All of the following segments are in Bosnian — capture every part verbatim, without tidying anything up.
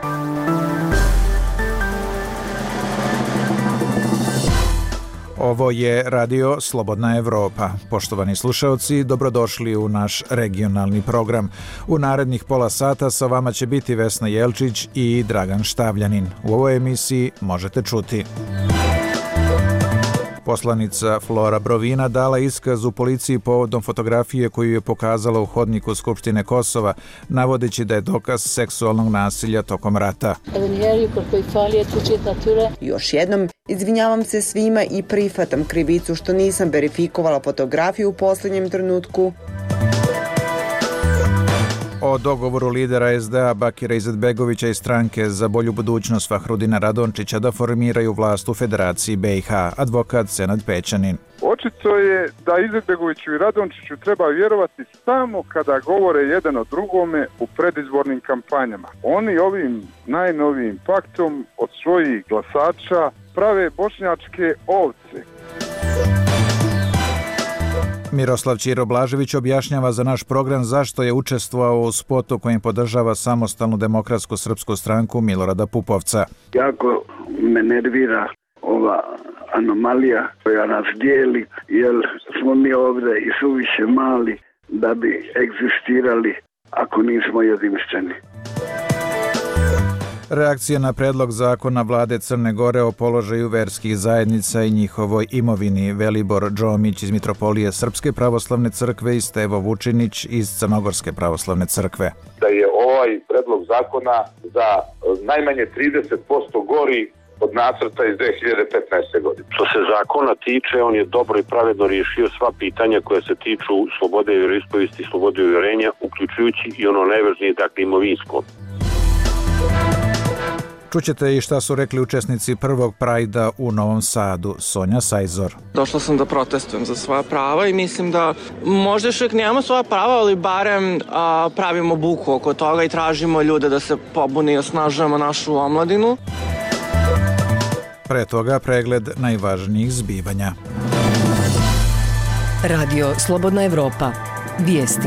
Ovo je Radio Slobodna Evropa. Poštovani slušaoci, dobrodošli u naš regionalni program. U narednih pola sata sa vama će biti Vesna Jelčić i Dragan Štavljanin. U ovoj emisiji možete čuti: poslanica Flora Brovina dala iskaz u policiji povodom fotografije koju je pokazala u hodniku Skupštine Kosova, navodeći da je dokaz seksualnog nasilja tokom rata. Još jednom, izvinjavam se svima i prihvatam krivicu što nisam verifikovala fotografiju u posljednjem trenutku. O dogovoru lidera es de a Bakira Izetbegovića i stranke za bolju budućnost Fahrudina Radončića da formiraju vlast u Federaciji be i ha, advokat Senad Pećanin. Očito je da Izetbegoviću i Radončiću treba vjerovati samo kada govore jedan o drugome u predizbornim kampanjama. Oni ovim najnovijim paktom od svojih glasača prave bošnjačke ovce. Miroslav Ćiro Blažević objašnjava za naš program zašto je učestvovao u spotu kojim podržava samostalnu demokratsku srpsku stranku Milorada Pupovca. Jako me nervira ova anomalija koja nas dijeli, jer smo mi ovdje i suviše mali da bi egzistirali ako nismo jedinstveni. Reakcija na predlog zakona vlade Crne Gore o položaju verskih zajednica i njihovoj imovini. Velibor Džomić iz Mitropolije Srpske pravoslavne crkve i Stevo Vučinić iz Crnogorske pravoslavne crkve. Da je ovaj predlog zakona za najmanje trideset posto gori od nacrta iz dve hiljade petnaeste. godine. Što se zakona tiče, on je dobro i pravedno riješio sva pitanja koje se tiču slobode vjeroispovesti i slobode uvjerenja, uključujući i ono najvažnije, dakle imovinsko. Čućete i šta su rekli učesnici prvog Prajda u Novom Sadu. Sonja Sajzor. Došla sam da protestujem za svoja prava i mislim da možda još uvijek nemamo svoja prava, ali barem a, pravimo buku oko toga i tražimo ljude da se pobune i osnažujemo našu omladinu. Pre toga pregled najvažnijih zbivanja. Radio Slobodna Evropa. Vijesti.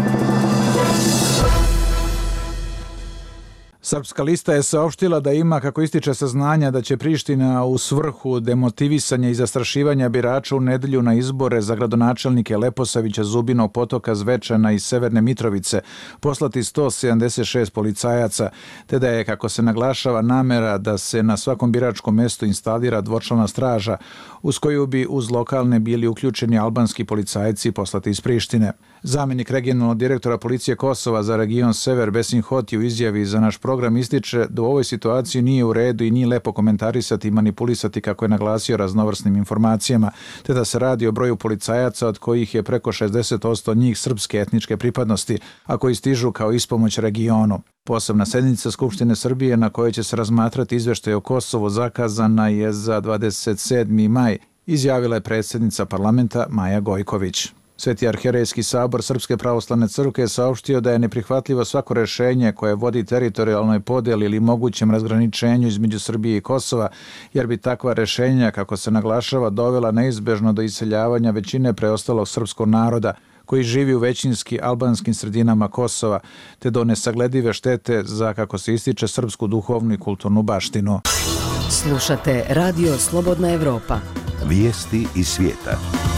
Srpska lista je saopštila da ima, kako ističe, saznanja da će Priština u svrhu demotivisanja i zastrašivanja birača u nedelju na izbore za gradonačelnike Leposavića, Zubinog Potoka, Zvečana i Severne Mitrovice poslati sto sedamdeset šest policajaca, te da je, kako se naglašava, namera da se na svakom biračkom mestu instalira dvočlana straža uz koju bi uz lokalne bili uključeni albanski policajci poslati iz Prištine. Zamjenik regionalnog direktora policije Kosova za region Sever Besim Hoti u izjavi za naš program ističe da u ovoj situaciji nije u redu i nije lepo komentarisati i manipulisati, kako je naglasio, raznovrsnim informacijama, te da se radi o broju policajaca od kojih je preko šezdeset posto njih srpske etničke pripadnosti, a koji stižu kao ispomoć regionu. Posebna sednica Skupštine Srbije na kojoj će se razmatrati izveštaj o Kosovu zakazana je za dvadeset sedmi maj, izjavila je predsjednica parlamenta Maja Gojković. Sveti arhijerejski sabor Srpske pravoslavne crkve je saopštio da je neprihvatljivo svako rješenje koje vodi teritorijalnoj podjeli ili mogućem razgraničenju između Srbije i Kosova, jer bi takva rješenja, kako se naglašava, dovela neizbežno do iseljavanja većine preostalog srpskog naroda koji živi u većinski albanskim sredinama Kosova, te do nesagledive štete za, kako se ističe, srpsku duhovnu i kulturnu baštinu. Slušate Radio Slobodna Evropa. Vijesti iz svijeta.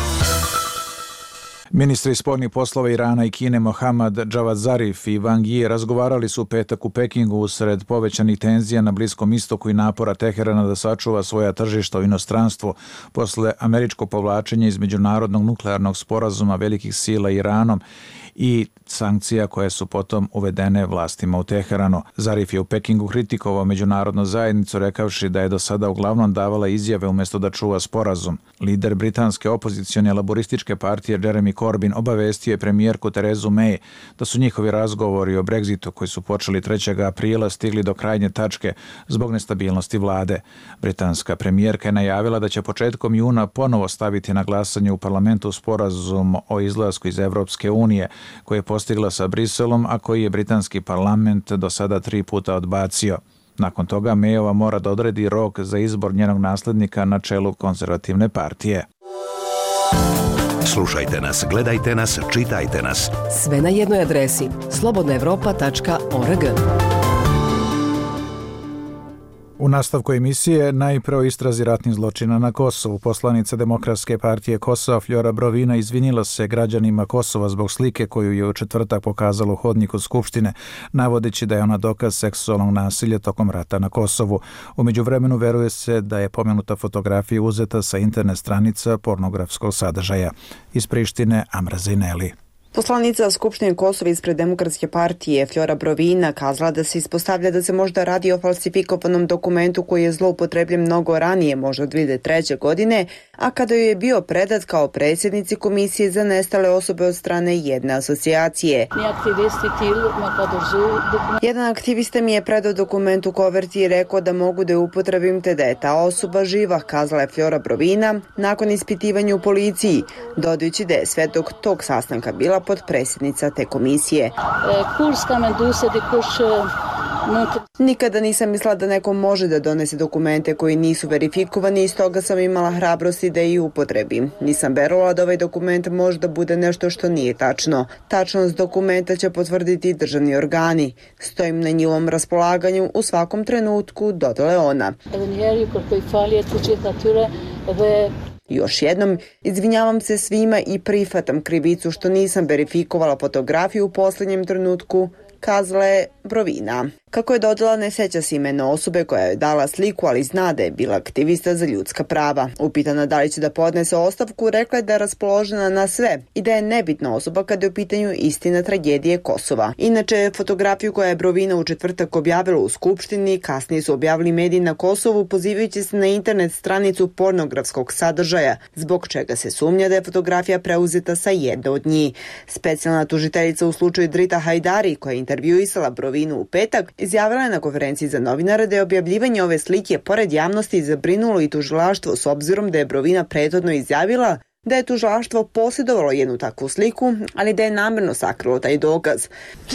Ministri spoljnih poslova Irana i Kine Mohammad Javad Zarif i Wang Yi razgovarali su u petak u Pekingu usred povećanih tenzija na Bliskom istoku i napora Teherana da sačuva svoja tržišta u inostranstvu posle američkog povlačenja iz međunarodnog nuklearnog sporazuma velikih sila Iranom i sankcija koje su potom uvedene vlastima u Teheranu. Zarif je u Pekingu kritikovao međunarodnu zajednicu rekavši da je do sada uglavnom davala izjave umjesto da čuva sporazum. Lider britanske opozicione laborističke partije Jeremy Corbyn obavestio je premijerku Terezu May da su njihovi razgovori o Brexitu koji su počeli trećeg aprila stigli do krajnje tačke zbog nestabilnosti vlade. Britanska premijerka je najavila da će početkom juna ponovo staviti na glasanje u parlamentu sporazum o izlasku iz Evropske unije koji je postigla sa Briselom, a koji je britanski parlament do sada tri puta odbacio. Nakon toga Mayova mora da odredi rok za izbor njenog naslednika na čelu konzervativne partije. Slušajte nas, gledajte nas, čitajte nas. Sve na jednoj adresi slobodna evropa tačka org. U nastavku emisije najpre o istrazi ratnih zločina na Kosovu. Poslanica Demokratske partije Kosova Fljora Brovina izvinila se građanima Kosova zbog slike koju je u četvrtak pokazala u hodniku Skupštine, navodeći da je ona dokaz seksualnog nasilja tokom rata na Kosovu. U međuvremenu veruje se da je pomenuta fotografija uzeta sa internet stranica pornografskog sadržaja. Iz Prištine Amra Zineli. Poslanica Skupštine Kosova ispred Demokratske partije Fljora Brovina kazala da se ispostavlja da se možda radi o falsifikovanom dokumentu koji je zloupotrebljen mnogo ranije, možda dvije hiljade treće. godine, a kada joj je bio predat kao predsjednici Komisije za nestale osobe od strane jedne asocijacije. Jedan aktivista mi je predao dokument u koverti i rekao da mogu da je upotrebim te da je ta osoba živa, kazala je Fljora Brovina nakon ispitivanja u policiji, dodajući da je sve dok tog sastanka bila potpredsjednica te komisije. Nikada nisam mislila da neko može da donese dokumente koji nisu verifikovani i stoga sam imala hrabrosti da ih upotrebim. Nisam verovala da ovaj dokument može da bude nešto što nije tačno. Tačnost dokumenta će potvrditi državni organi. Stojim na njihovom raspolaganju u svakom trenutku, dodala je ona. Još jednom, izvinjavam se svima i prihvatam krivicu što nisam verifikovala fotografiju u posljednjem trenutku, kazala je Brovina. Kako je dodala, ne seća se imena osobe koja je dala sliku, ali zna da je bila aktivista za ljudska prava. Upitana da li će da podnese ostavku, rekla je da je raspoložena na sve i da je nebitna osoba kada je u pitanju istina tragedije Kosova. Inače, fotografiju koja je Brovina u četvrtak objavila u Skupštini, kasnije su objavili mediji na Kosovu pozivajući se na internet stranicu pornografskog sadržaja, zbog čega se sumnja da je fotografija preuzeta sa jedne od njih. Specijalna tužiteljica u slučaju Drita Hajdari, koja je intervjuisala Brovinu u petak, izjavila je na konferenciji za novinare da je objavljivanje ove slike pored javnosti zabrinulo i tužilaštvo s obzirom da je Brovina prethodno izjavila da je tužilaštvo posjedovalo jednu takvu sliku, ali da je namerno sakrilo taj dokaz.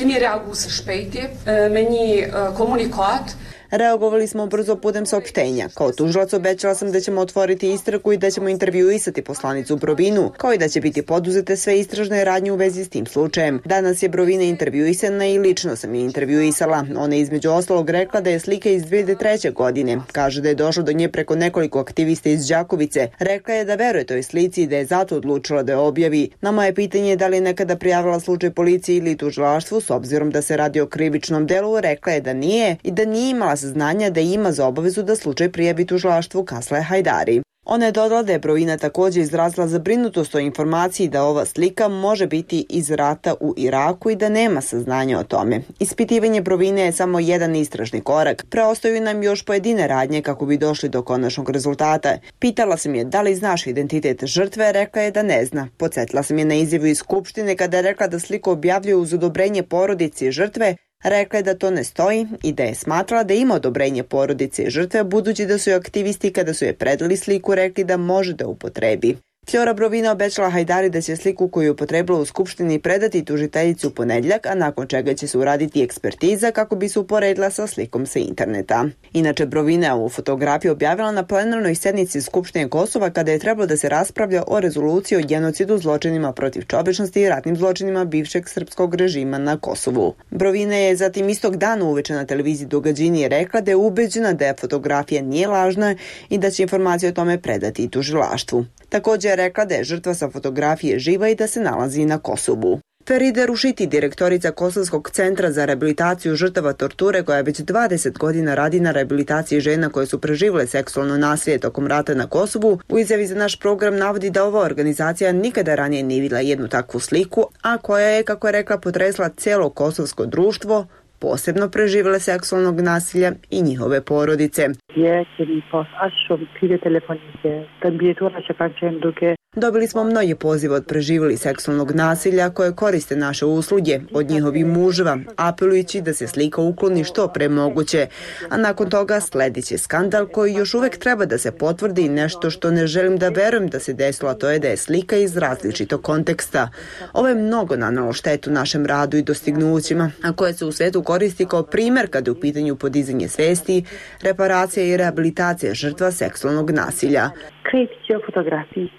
Reagovali smo brzo putem saopštenja. Kao tužilac obećala sam da ćemo otvoriti istragu i da ćemo intervjuisati poslanicu Brovinu, kao i da će biti poduzete sve istražne radnje u vezi s tim slučajem. Danas je Brovina intervjuisana i lično sam je intervjuisala. Ona je između ostalog rekla da je slika iz dvije hiljade treće. godine. Kaže da je došlo do nje preko nekoliko aktivista iz Đakovice. Rekla je da veruje toj slici i da je zato odlučila da je objavi. Na moje pitanje da li je nekada prijavila slučaj policiji ili tužilaštvu, s obzirom da se radi o krivičnom delu, rekla je da nije i da nije imala saznanja da ima za obavezu da slučaj prijavi tužilaštvu, kazala je Hajdari. Ona je dodala da je Brovina također izrazila zabrinutost o informaciji da ova slika može biti iz rata u Iraku i da nema saznanja o tome. Ispitivanje Brovine je samo jedan istražni korak. Preostaju nam još pojedine radnje kako bi došli do konačnog rezultata. Pitala sam je da li znaš identitet žrtve, rekla je da ne zna. Podsjetila sam je na izjavu iz Skupštine kada je rekla da sliku objavljuje uz odobrenje porodice žrtve. Rekla je da to ne stoji i da je smatrala da ima odobrenje porodice i žrtve, budući da su joj aktivisti kada su je predali sliku rekli da može da upotrebi. Fljora Brovina obećala Hajdari da će sliku koju je upotrebila u Skupštini predati tužiteljici u ponedjeljak, a nakon čega će se uraditi ekspertiza kako bi se uporedila sa slikom sa interneta. Inače, Brovina je ovu fotografiju objavila na plenarnoj sednici Skupštine Kosova kada je trebalo da se raspravlja o rezoluciji o genocidu, zločinima protiv čovečnosti i ratnim zločinima bivšeg srpskog režima na Kosovu. Brovina je zatim istog dana uveče na televiziji Događini rekla da je ubeđena da je fotografija nije lažna i da će informacije o tome predati i tužilaštvu. Također je rekla da je žrtva sa fotografije živa i da se nalazi na Kosovu. Feride Rušiti, direktorica Kosovskog centra za rehabilitaciju žrtava torture koja već dvadeset godina radi na rehabilitaciji žena koje su preživjele seksualno nasilje tokom rata na Kosovu, u izjavi za naš program navodi da ova organizacija nikada ranije nije vidjela jednu takvu sliku, a koja je, kako je rekla, potresla cijelo kosovsko društvo, posebno preživjele seksualnog nasilja i njihove porodice. Dobili smo mnoge pozive od preživjeli seksualnog nasilja koje koriste naše usluge od njihovih muževa, apelujući da se slika ukloni što pre moguće. A nakon toga sledit će skandal koji još uvijek treba da se potvrdi i nešto što ne želim da verujem da se desilo, a to je da je slika iz različitog konteksta. Ovo je mnogo nanalo štetu našem radu i dostignućima, a koje se u svetu koristi kao primjer kada je u pitanju podizanje svesti, reparacija i rehabilitacija žrtva seksualnog nasilja. Cred că fotografii cu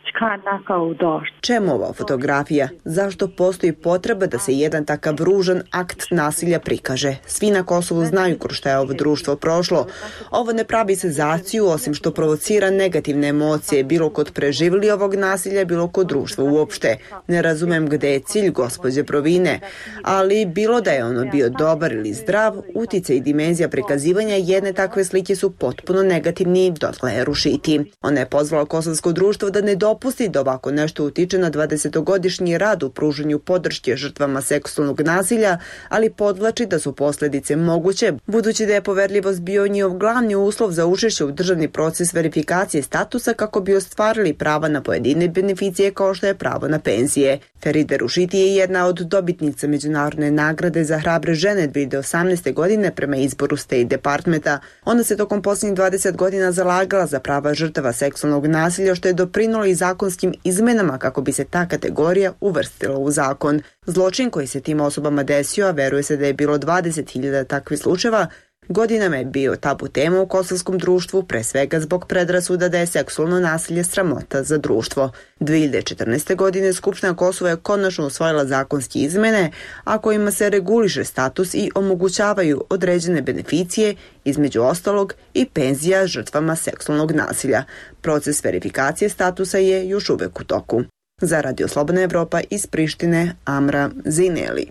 Čemu ova fotografija? Zašto postoji potreba da se jedan takav ružan akt nasilja prikaže? Svi na Kosovu znaju kroz šta je ovo društvo prošlo. Ovo ne pravi senzaciju, osim što provocira negativne emocije, bilo kod preživjeli ovog nasilja, bilo kod društva uopšte. Ne razumem gde je cilj gospođe Provine, ali bilo da je ono bio dobar ili zdrav, utjecaj i dimenzija prikazivanja jedne takve slike su potpuno negativni, dotle je rušiti. Ona je pozvala kosovsko društvo da ne dopusti da ovako nešto utiče na dvadesetogodišnji rad u pružanju podrške žrtvama seksualnog nasilja, ali podvlači da su posljedice moguće, budući da je poverljivost bio njihov glavni uslov za učešće u državni proces verifikacije statusa kako bi ostvarili prava na pojedine beneficije kao što je pravo na penzije. Feride Rušiti je jedna od dobitnica međunarodne nagrade za hrabre žene dvije hiljade osamnaeste. godine prema izboru State Departmenta. Ona se tokom posljednjih dvadeset godina zalagala za prava žrtava seksualnog nasilja, što je doprinulo i zakonskim izmenama kako bi se ta kategorija uvrstila u zakon. Zločin koji se tim osobama desio, a veruje se da je bilo dvadeset hiljada takvih slučajeva, godinama je bio tabu tema u kosovskom društvu, pre svega zbog predrasuda da je seksualno nasilje sramota za društvo. dvije hiljade četrnaeste. godine Skupština Kosova je konačno usvojila zakonske izmene, a kojima se reguliše status i omogućavaju određene beneficije, između ostalog i penzija žrtvama seksualnog nasilja. Proces verifikacije statusa je još uvek u toku. Za Radio Slobodna Evropa iz Prištine, Amra Zineli.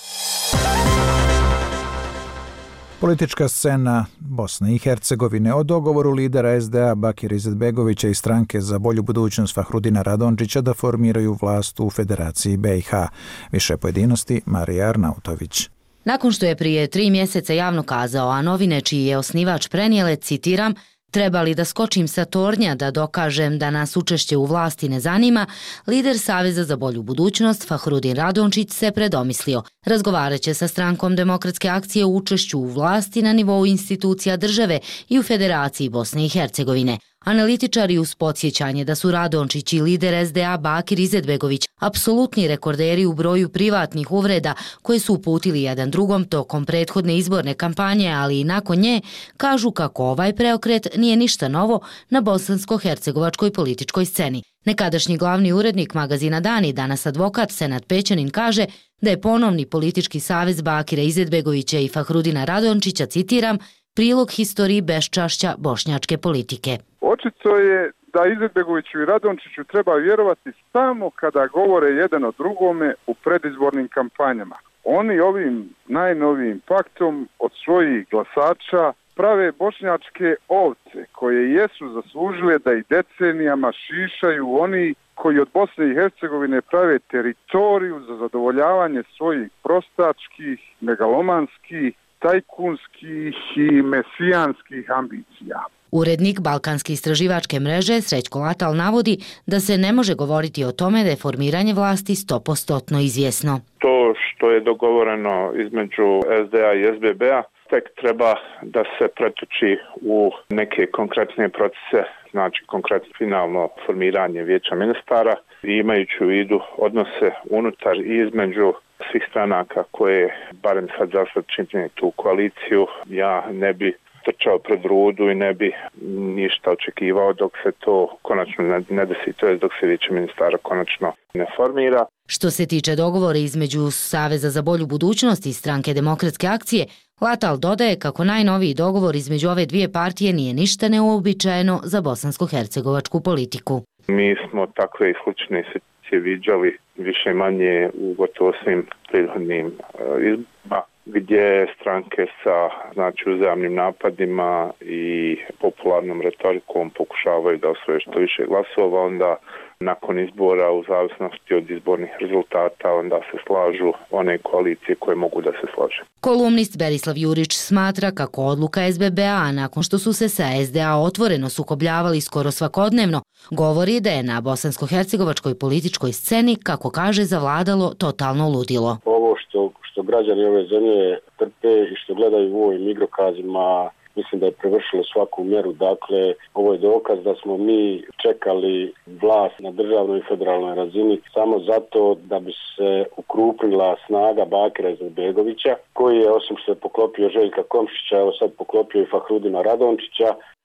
Politička scena Bosne i Hercegovine o dogovoru lidera es de a Bakira Izetbegovića i stranke za bolju budućnost Fahrudina Radončića da formiraju vlast u Federaciji be i ha. Više pojedinosti Marija Arnautović. Nakon što je prije tri mjeseca javno kazao, a novine čiji je osnivač prenijele, citiram, treba li da skočim sa tornja da dokažem da nas učešće u vlasti ne zanima, lider Saveza za bolju budućnost Fahrudin Radončić se predomislio. Razgovaraće sa strankom Demokratske akcije u učešću u vlasti na nivou institucija države i u Federaciji Bosne i Hercegovine. Analitičari uz podsjećanje da su Radončić i lider es de a Bakir Izetbegović apsolutni rekorderi u broju privatnih uvreda koje su uputili jedan drugom tokom prethodne izborne kampanje, ali i nakon nje, kažu kako ovaj preokret nije ništa novo na bosansko-hercegovačkoj političkoj sceni. Nekadašnji glavni urednik magazina Dani, danas advokat Senad Pećanin, kaže da je ponovni politički savez Bakira Izetbegovića i Fahrudina Radončića, citiram, prilog historiji beščašća bošnjačke politike. Očito je da Izetbegoviću i Radončiću treba vjerovati samo kada govore jedan o drugome u predizbornim kampanjama. Oni ovim najnovijim paktom od svojih glasača prave bošnjačke ovce koje jesu zaslužile da i decenijama šišaju oni koji od Bosne i Hercegovine prave teritoriju za zadovoljavanje svojih prostačkih, megalomanskih, tajkunskih i mesijanskih ambicija. Urednik Balkanske istraživačke mreže Srećko Latal navodi da se ne može govoriti o tome da je formiranje vlasti sto posto izvjesno. To što je dogovoreno između es de a i es be be-a tek treba da se pretoči u neke konkretne procese, znači konkretno finalno formiranje vijeća ministara, i imajući u vidu odnose unutar i između svih stranaka koje barem sad za sad čine tu koaliciju, ja ne bi trčao pred rudu i ne bi ništa očekivao dok se to konačno ne desi, to je dok se vijeće ministara konačno ne formira. Što se tiče dogovora između Saveza za bolju budućnost i stranke Demokratske akcije, Latal dodaje kako najnoviji dogovor između ove dvije partije nije ništa neuobičajeno za bosansko-hercegovačku politiku. Mi smo takve i slične situacije viđali više manje u gotovo svim prethodnim izborima, gdje stranke sa znači uzajamnim napadima i popularnom retorikom pokušavaju da osvoje što više glasova, onda nakon izbora u zavisnosti od izbornih rezultata onda se slažu one koalicije koje mogu da se slože. Kolumnist Berislav Jurić smatra kako odluka es be be-a nakon što su se sa es de a otvoreno sukobljavali skoro svakodnevno, govori da je na bosansko-hercegovačkoj političkoj sceni, kako kaže, zavladalo totalno ludilo. Ovo što, što građani ove zemlje trpe i što gledaju u ovim igrokazima, mislim da je prevršilo svaku mjeru. Dakle, ovo je dokaz da smo mi čekali vlast na državnoj i federalnoj razini samo zato da bi se ukrupnila snaga Bakira Izetbegovića, koji je, osim što je poklopio Željka Komšića, evo sad poklopio i Fahrudina Radončića.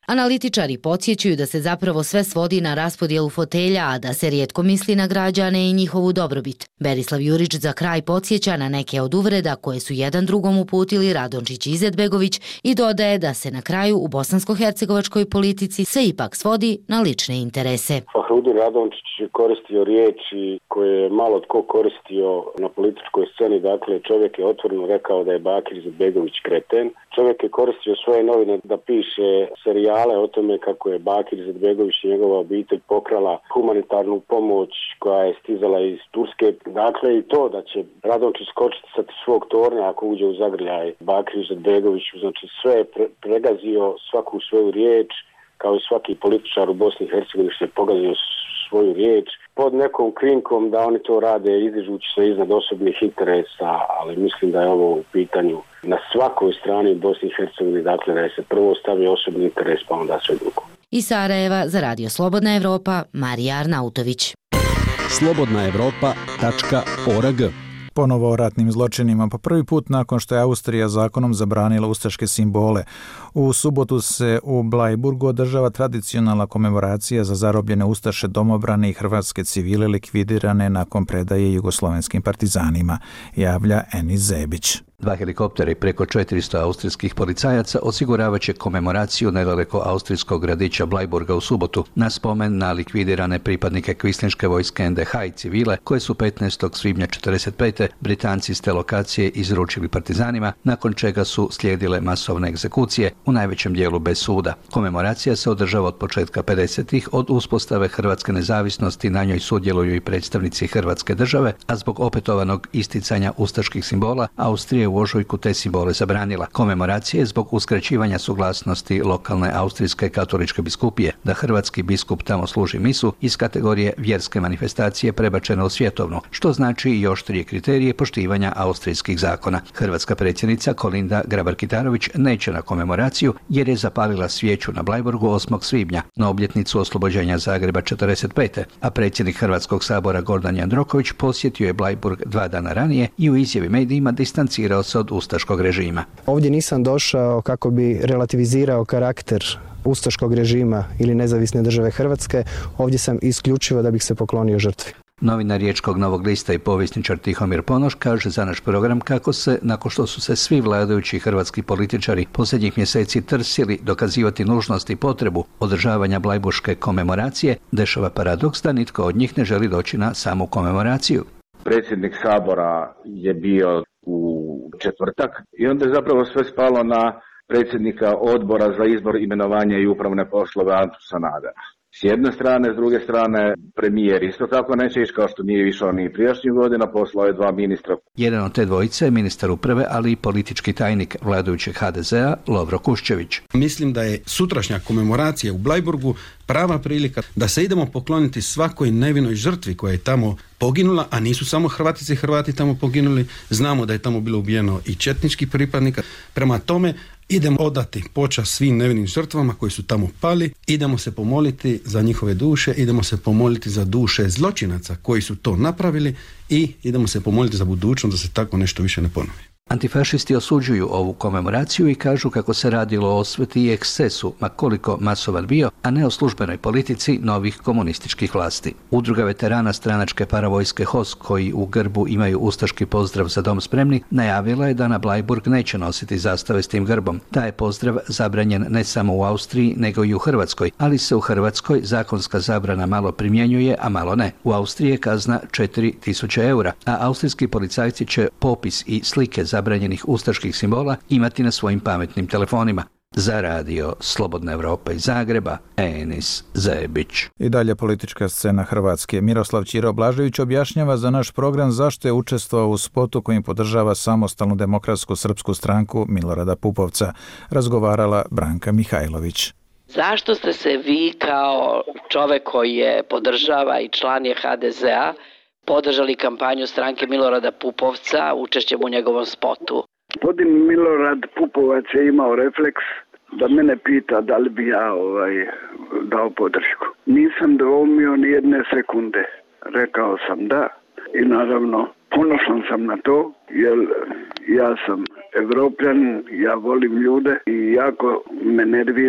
Analitičari podsjećaju da se zapravo sve svodi na raspodjelu fotelja, a da se rijetko misli na građane i njihovu dobrobit. Berislav Jurić za kraj podsjeća na neke od uvreda koje su jedan drugom uputili Radončić i Izetbegović i dodaje da se na kraju u bosansko-hercegovačkoj politici sve ipak svodi na lične interese. Fahrudin Radončić je koristio riječi koje je malo tko koristio na političkoj sceni, dakle čovjek je otvoreno rekao da je Bakir Izetbegović kreten. Čovjek je koristio svoje novine da piše serijale o tome kako je Bakir Izetbegović i njegova obitelj pokrala humanitarnu pomoć koja je stizala iz Turske. Dakle i to da će Radončić skočiti sa svog tornja ako uđe u zagrljaj Bakir Izetbegoviću, znači sve je pre- pregazio svaku svoju riječ, kao i svaki političar u Bosni i Hercegovini što je pogazio svoju riječ pod nekom krinkom da oni to rade izdižući se iznad osobnih interesa, ali mislim da je ovo u pitanju na svakoj strani u Bosni i Hercegovini, dakle da je se prvo stavio osobni interes pa onda sve drugo. Iz Sarajeva za Radio Slobodna Evropa, Marija Arnautović. slobodna evropa tačka org. Ponovo o ratnim zločinima. Po prvi put nakon što je Austrija zakonom zabranila ustaške simbole. U subotu se u Blajburgu održava tradicionalna komemoracija za zarobljene ustaše, domobrane i hrvatske civile likvidirane nakon predaje jugoslovenskim partizanima, javlja Enis Zebić. Dva helikoptera i preko četiristo austrijskih policajaca osiguravat će komemoraciju nedaleko austrijskog gradića Blajburga u subotu na spomen na likvidirane pripadnike kvislinške vojske en de ha i civile koje su petnaestog svibnja četrdeset pete Britanci s te lokacije izručili partizanima, nakon čega su slijedile masovne egzekucije, u najvećem dijelu bez suda. Komemoracija se održava od početka pedesetih, od uspostave hrvatske nezavisnosti na njoj sudjeluju i predstavnici Hrvatske države, a zbog opetovanog isticanja ustaških simbola Austrija u ožujku te simbole zabranila. Komemoracija je zbog uskraćivanja suglasnosti lokalne austrijske katoličke biskupije da hrvatski biskup tamo služi misu iz kategorije vjerske manifestacije prebačena u svjetovnu, što znači i oštrije kriterije poštivanja austrijskih zakona. Hrvatska predsjednica Kolinda Grabar-Kitarović neće na komemoraciju jer je zapalila svijeću na Blajburgu osmog svibnja na obljetnicu oslobođenja Zagreba četrdeset pete, a predsjednik Hrvatskog sabora Gordan Jandroković posjetio je Blajburg dva dana ranije i u izjavi medijima distancirao se od ustaškog režima. Ovdje nisam došao kako bi relativizirao karakter ustaškog režima ili nezavisne države Hrvatske, ovdje sam isključivo da bih se poklonio žrtvi. Novinar Riječkog Novog lista i povjesničar Tihomir Ponoš kaže za naš program kako se, nakon što su se svi vladajući hrvatski političari posljednjih mjeseci trsili dokazivati nužnost i potrebu održavanja blajburške komemoracije, dešava paradoks da nitko od njih ne želi doći na samu komemoraciju. Predsjednik Sabora je bio u četvrtak i onda je zapravo sve spalo na predsjednika odbora za izbor, imenovanje i upravne poslove Antu Sanadera. S jedne strane, s druge strane, premijer isto tako neće ići, kao što nije išao ni prijašnjih godina, poslao je dva ministra. Jedan od te dvojice je ministar uprave, ali i politički tajnik vladajućeg ha de zea Lovro Kuščević. Mislim da je sutrašnja komemoracija u Blajburgu prava prilika da se idemo pokloniti svakoj nevinoj žrtvi koja je tamo poginula, a nisu samo Hrvatice i Hrvati tamo poginuli. Znamo da je tamo bilo ubijeno i četničkih pripadnika. Prema tome, idemo odati počast svim nevinim žrtvama koji su tamo pali, idemo se pomoliti za njihove duše, idemo se pomoliti za duše zločinaca koji su to napravili i idemo se pomoliti za budućnost da se tako nešto više ne ponovi. Antifašisti osuđuju ovu komemoraciju i kažu kako se radilo o osveti i ekscesu, ma koliko masovan bio, a ne o službenoj politici novih komunističkih vlasti. Udruga veterana stranačke paravojske H O S, koji u grbu imaju ustaški pozdrav za dom spremni, najavila je da na Blajburg neće nositi zastave s tim grbom. Taj je pozdrav zabranjen ne samo u Austriji, nego i u Hrvatskoj, ali se u Hrvatskoj zakonska zabrana malo primjenjuje, a malo ne. U Austriji je kazna četiri tisuće eura, a austrijski policajci će popis i slike zabranjenih ustaških simbola imati na svojim pametnim telefonima. Za radio Slobodna Evropa iz Zagreba, Enis Zebić. I dalje politička scena Hrvatske. Miroslav Ćiro Blažević objašnjava za naš program zašto je učestvovao u spotu kojim podržava samostalnu demokratsku srpsku stranku Milorada Pupovca. Razgovarala Branka Mihajlović. Zašto ste se vi kao čovek koji je podržava i član je ha de zea podržali kampanju stranke Milorada Pupovca učešćem u njegovom spotu? Gospodin Milorad Pupovac je imao refleks da mene pita da li bi ja ovaj, dao podršku. Nisam dvoumio ni jedne sekunde. Rekao sam da i naravno ponosan sam na to jer ja sam Evropljan, ja volim ljude i jako me nervira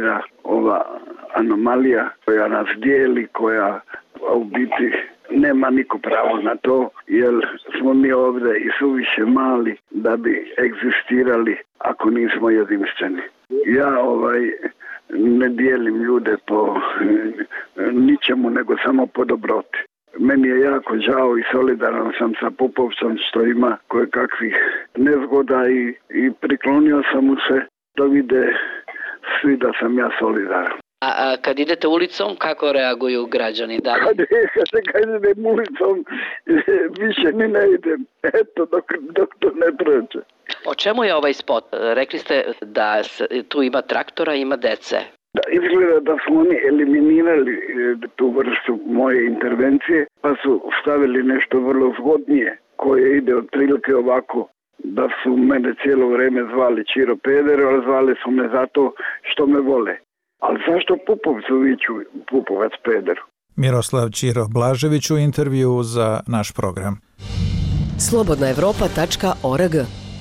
ova anomalija koja nas dijeli, koja u biti nema niko pravo na to, jer smo mi ovdje i suviše mali da bi egzistirali ako nismo jedinstveni. Ja ovaj ne dijelim ljude po ničemu, nego samo po dobroti. Meni je jako žao i solidaran sam sa Pupovcem što ima koje kakvih nezgoda i, i priklonio sam mu se da vide svi da sam ja solidaran. A, a kad idete ulicom, kako reaguju građani? Da li... Kad, kad, kad idem ulicom, više ni ne idem. Eto, dok, dok to ne prođe. O čemu je ovaj spot? Rekli ste da tu ima traktora, ima dece. Da, izgleda da su oni eliminirali tu vrstu moje intervencije, pa su stavili nešto vrlo zgodnije, koje ide otprilike ovako, da su mene cijelo vrijeme zvali Čiro Peder, ali zvali su me zato što me vole. Ali zašto Pupovcu viču Pupovac Peder? Miroslav Čiro Blažević u intervju za naš program. slobodna evropa tačka org.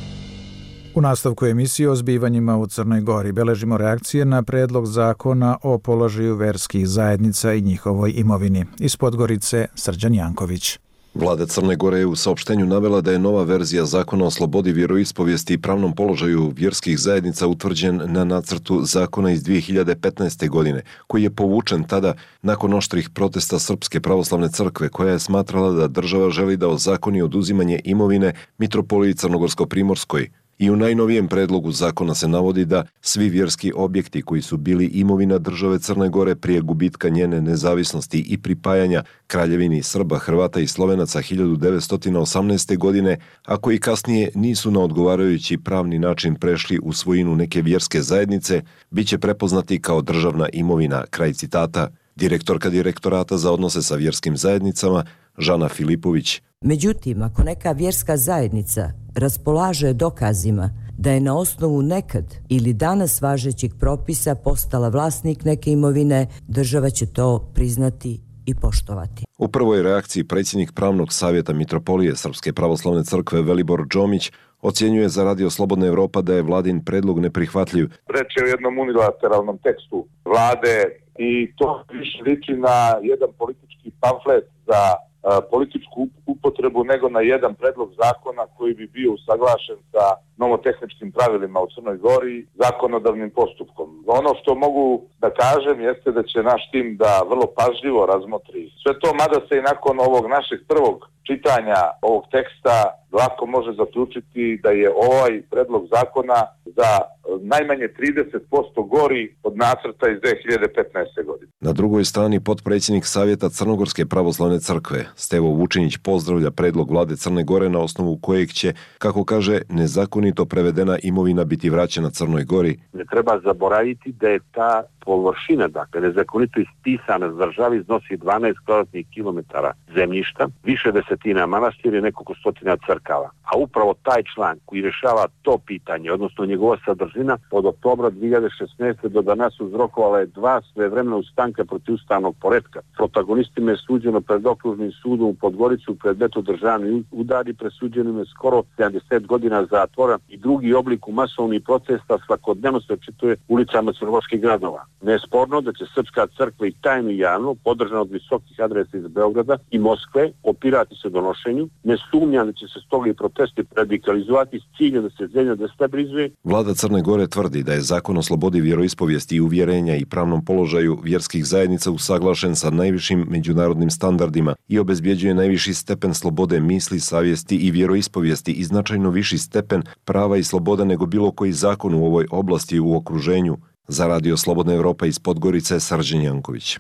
U nastavku emisije o zbivanjima u Crnoj Gori beležimo reakcije na predlog zakona o položaju verskih zajednica i njihovoj imovini. Iz Podgorice Srđan Janković. Vlada Crne Gore je u saopštenju navela da je nova verzija zakona o slobodi vjeroispovijesti i pravnom položaju vjerskih zajednica utvrđen na nacrtu zakona iz dvije hiljade petnaeste. godine, koji je povučen tada nakon oštrih protesta Srpske pravoslavne crkve, koja je smatrala da država želi da ozakoni oduzimanje imovine mitropoliji Crnogorsko-Primorskoj. I u najnovijem predlogu zakona se navodi da svi vjerski objekti koji su bili imovina države Crne Gore prije gubitka njene nezavisnosti i pripajanja Kraljevini Srba, Hrvata i Slovenaca hiljadu devetsto osamnaeste. godine, a koji kasnije nisu na odgovarajući pravni način prešli u svojinu neke vjerske zajednice, bit će prepoznati kao državna imovina, kraj citata. Direktorka Direktorata za odnose sa vjerskim zajednicama, Žana Filipović. Međutim, ako neka vjerska zajednica raspolaže dokazima da je na osnovu nekad ili danas važećih propisa postala vlasnik neke imovine, država će to priznati i poštovati. U prvoj reakciji predsjednik Pravnog savjeta Mitropolije Srpske pravoslavne crkve Velibor Džomić ocjenjuje za Radio Slobodna Evropa da je vladin predlog neprihvatljiv. Reč je o jednom unilateralnom tekstu vlade i to više liči na jedan politički pamflet za političku upotrebu nego na jedan predlog zakona koji bi bio usaglašen sa nomotehničkim pravilima u Crnoj Gori zakonodavnim postupkom. Ono što mogu da kažem jeste da će naš tim da vrlo pažljivo razmotri sve to, mada se i nakon ovog našeg prvog čitanja ovog teksta lako može zaključiti da je ovaj predlog zakona za najmanje trideset posto gori od nacrta iz dvije hiljade petnaeste. godine. Na drugoj strani potpredsjednik Savjeta Crnogorske pravoslavne crkve Stevo Vučinić pozdravlja predlog vlade Crne Gore na osnovu kojeg će, kako kaže, nezakonito prevedena imovina biti vraćena Crnoj Gori. Ne treba zaboraviti da je ta površina, dakle, nezakonito ispisana za državi iznosi dvanaest kvadratnih kilometara zemljišta, više desetina manastira i nekoliko stotina crkava. A upravo taj član koji rješava to pitanje, odnosno njegova sadržina, od oktobra dvije hiljade šesnaeste. do danas uzrokovala je dva svevremena ustanka protiv ustavnog poretka. Protagonistima je suđeno pred okružnim sudom u Podgorici u predmetu državni udari, presuđenim je skoro sedamdeset godina zatvora i drugi oblik u masovnih protesta svakodnevno se očituje ulicama crnogorskih gradova. Nesporno da će Srpska crkva i tajno i javno, podržana od visokih adresa iz Beograda i Moskve, opirati se donošenju. Ne sumnjam da će se stoga i protesti radikalizovati s ciljem da se zemlja destabilizuje. Vlada Crne Gore tvrdi da je zakon o slobodi vjeroispovijesti i uvjerenja i pravnom položaju vjerskih zajednica usaglašen sa najvišim međunarodnim standardima i obezbjeđuje najviši stepen slobode misli, savjesti i vjeroispovijesti i značajno viši stepen prava i sloboda nego bilo koji zakon u ovoj oblasti u okruženju. Za Radio Slobodna Evropa iz Podgorice, Srđan Janković.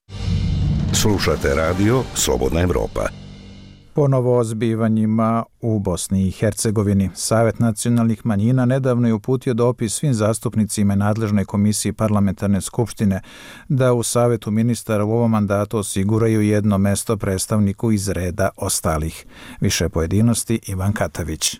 Slušate Radio Slobodna Evropa. Ponovo o zbivanjima u Bosni i Hercegovini. Savjet nacionalnih manjina nedavno je uputio dopis svim zastupnicima nadležnoj komisiji parlamentarne skupštine da u Savjetu ministara u ovom mandatu osiguraju jedno mesto predstavniku iz reda ostalih. Više pojedinosti Ivan Katavić.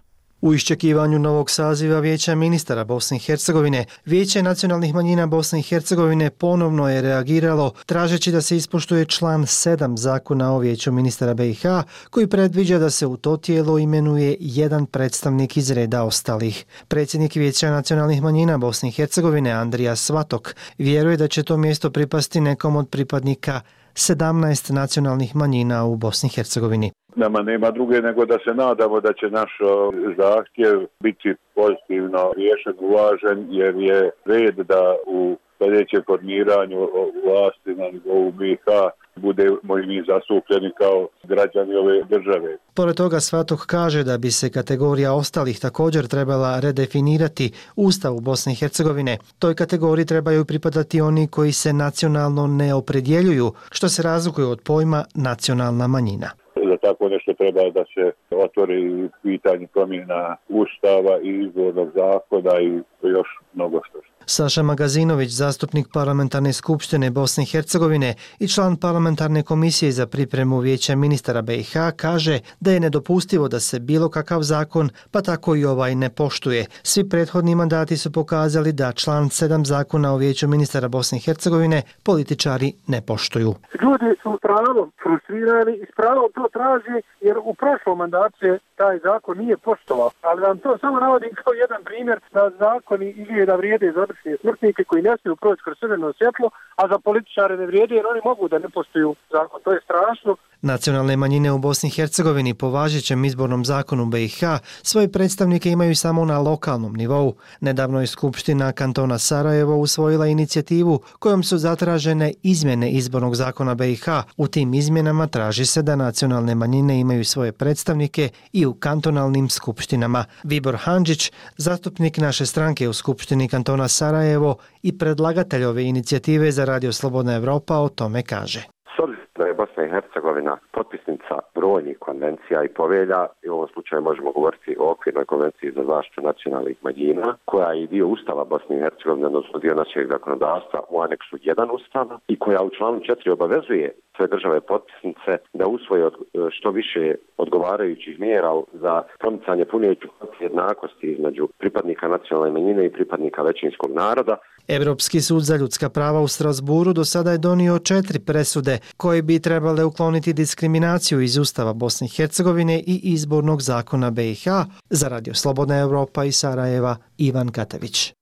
U iščekivanju novog saziva Vijeća ministara Bosne i Hercegovine, Vijeće nacionalnih manjina Bosne i Hercegovine ponovno je reagiralo tražeći da se ispoštuje član sedam Zakona o Vijeću ministara B i H koji predviđa da se u to tijelo imenuje jedan predstavnik iz reda ostalih. Predsjednik Vijeća nacionalnih manjina Bosne i Hercegovine Andrija Svatok vjeruje da će to mjesto pripasti nekom od pripadnika sedamnaest nacionalnih manjina u Bosni i Hercegovini. Nama nema druge nego da se nadamo da će naš zahtjev biti pozitivno riješen, uvažen, jer je red da u sljedećem formiranju vlasti na nivou B i H budemo i mi zastupljeni kao građani ove države. Pored toga Svatok kaže da bi se kategorija ostalih također trebala redefinirati u Ustavu Bosne i Hercegovine. Toj kategoriji trebaju pripadati oni koji se nacionalno ne opredjeljuju, što se razlikuje od pojma nacionalna manjina. Za tako nešto treba da se otvori pitanje promjena Ustava i izbornog zakona i još mnogo što. Saša Magazinović, zastupnik Parlamentarne skupštine Bosne i Hercegovine i član Parlamentarne komisije za pripremu Vijeća ministara B i H, kaže da je nedopustivo da se bilo kakav zakon, pa tako i ovaj, ne poštuje. Svi prethodni mandati su pokazali da član sedam Zakona o Vijeću ministara Bosne i Hercegovine političari ne poštuju. Ljudi su pravom frustrirani i s pravom to traži, jer u prošlom mandatu se taj zakon nije poštovao. Ali vam to samo navodim kao jedan primjer da zakoni ili da vrijede za obične smrtnike koji ne smiju proći kroz crveno svjetlo, a za političare ne vrijede jer oni mogu da ne poštuju zakon. To je strašno. Nacionalne manjine u Bosni i Hercegovini po važećem izbornom zakonu B i H svoje predstavnike imaju samo na lokalnom nivou. Nedavno je Skupština kantona Sarajevo usvojila inicijativu kojom su zatražene izmjene izbornog zakona B i H. U tim izmjenama traži se da nacionalne manjine imaju svoje predstavnike i u kantonalnim skupštinama. Vibor Handžić, zastupnik naše stranke u Skupštini kantona Sarajevo i predlagatelj ove inicijative za Radio Slobodna Evropa, o tome kaže. Da je Bosna i Hercegovina potpisnica brojnih konvencija i povelja, i u ovom slučaju možemo govoriti o okvirnoj konvenciji za zaštitu nacionalnih manjina, koja je dio Ustava Bosne i Hercegovine, odnosno dio našeg zakonodavstva u aneksu jedan Ustava i koja u članu četiri obavezuje sve države potpisnice da usvoje što više odgovarajućih mjera za promicanje pune jednakosti između pripadnika nacionalne manjine i pripadnika većinskog naroda. Europski sud za ljudska prava u Strasburu do sada je donio četiri presude koje bi trebale ukloniti diskriminaciju iz Ustava Bosne i Hercegovine i izbornog zakona B i H. Za Radio Slobodna Evropa iz Sarajeva, Ivan Katević.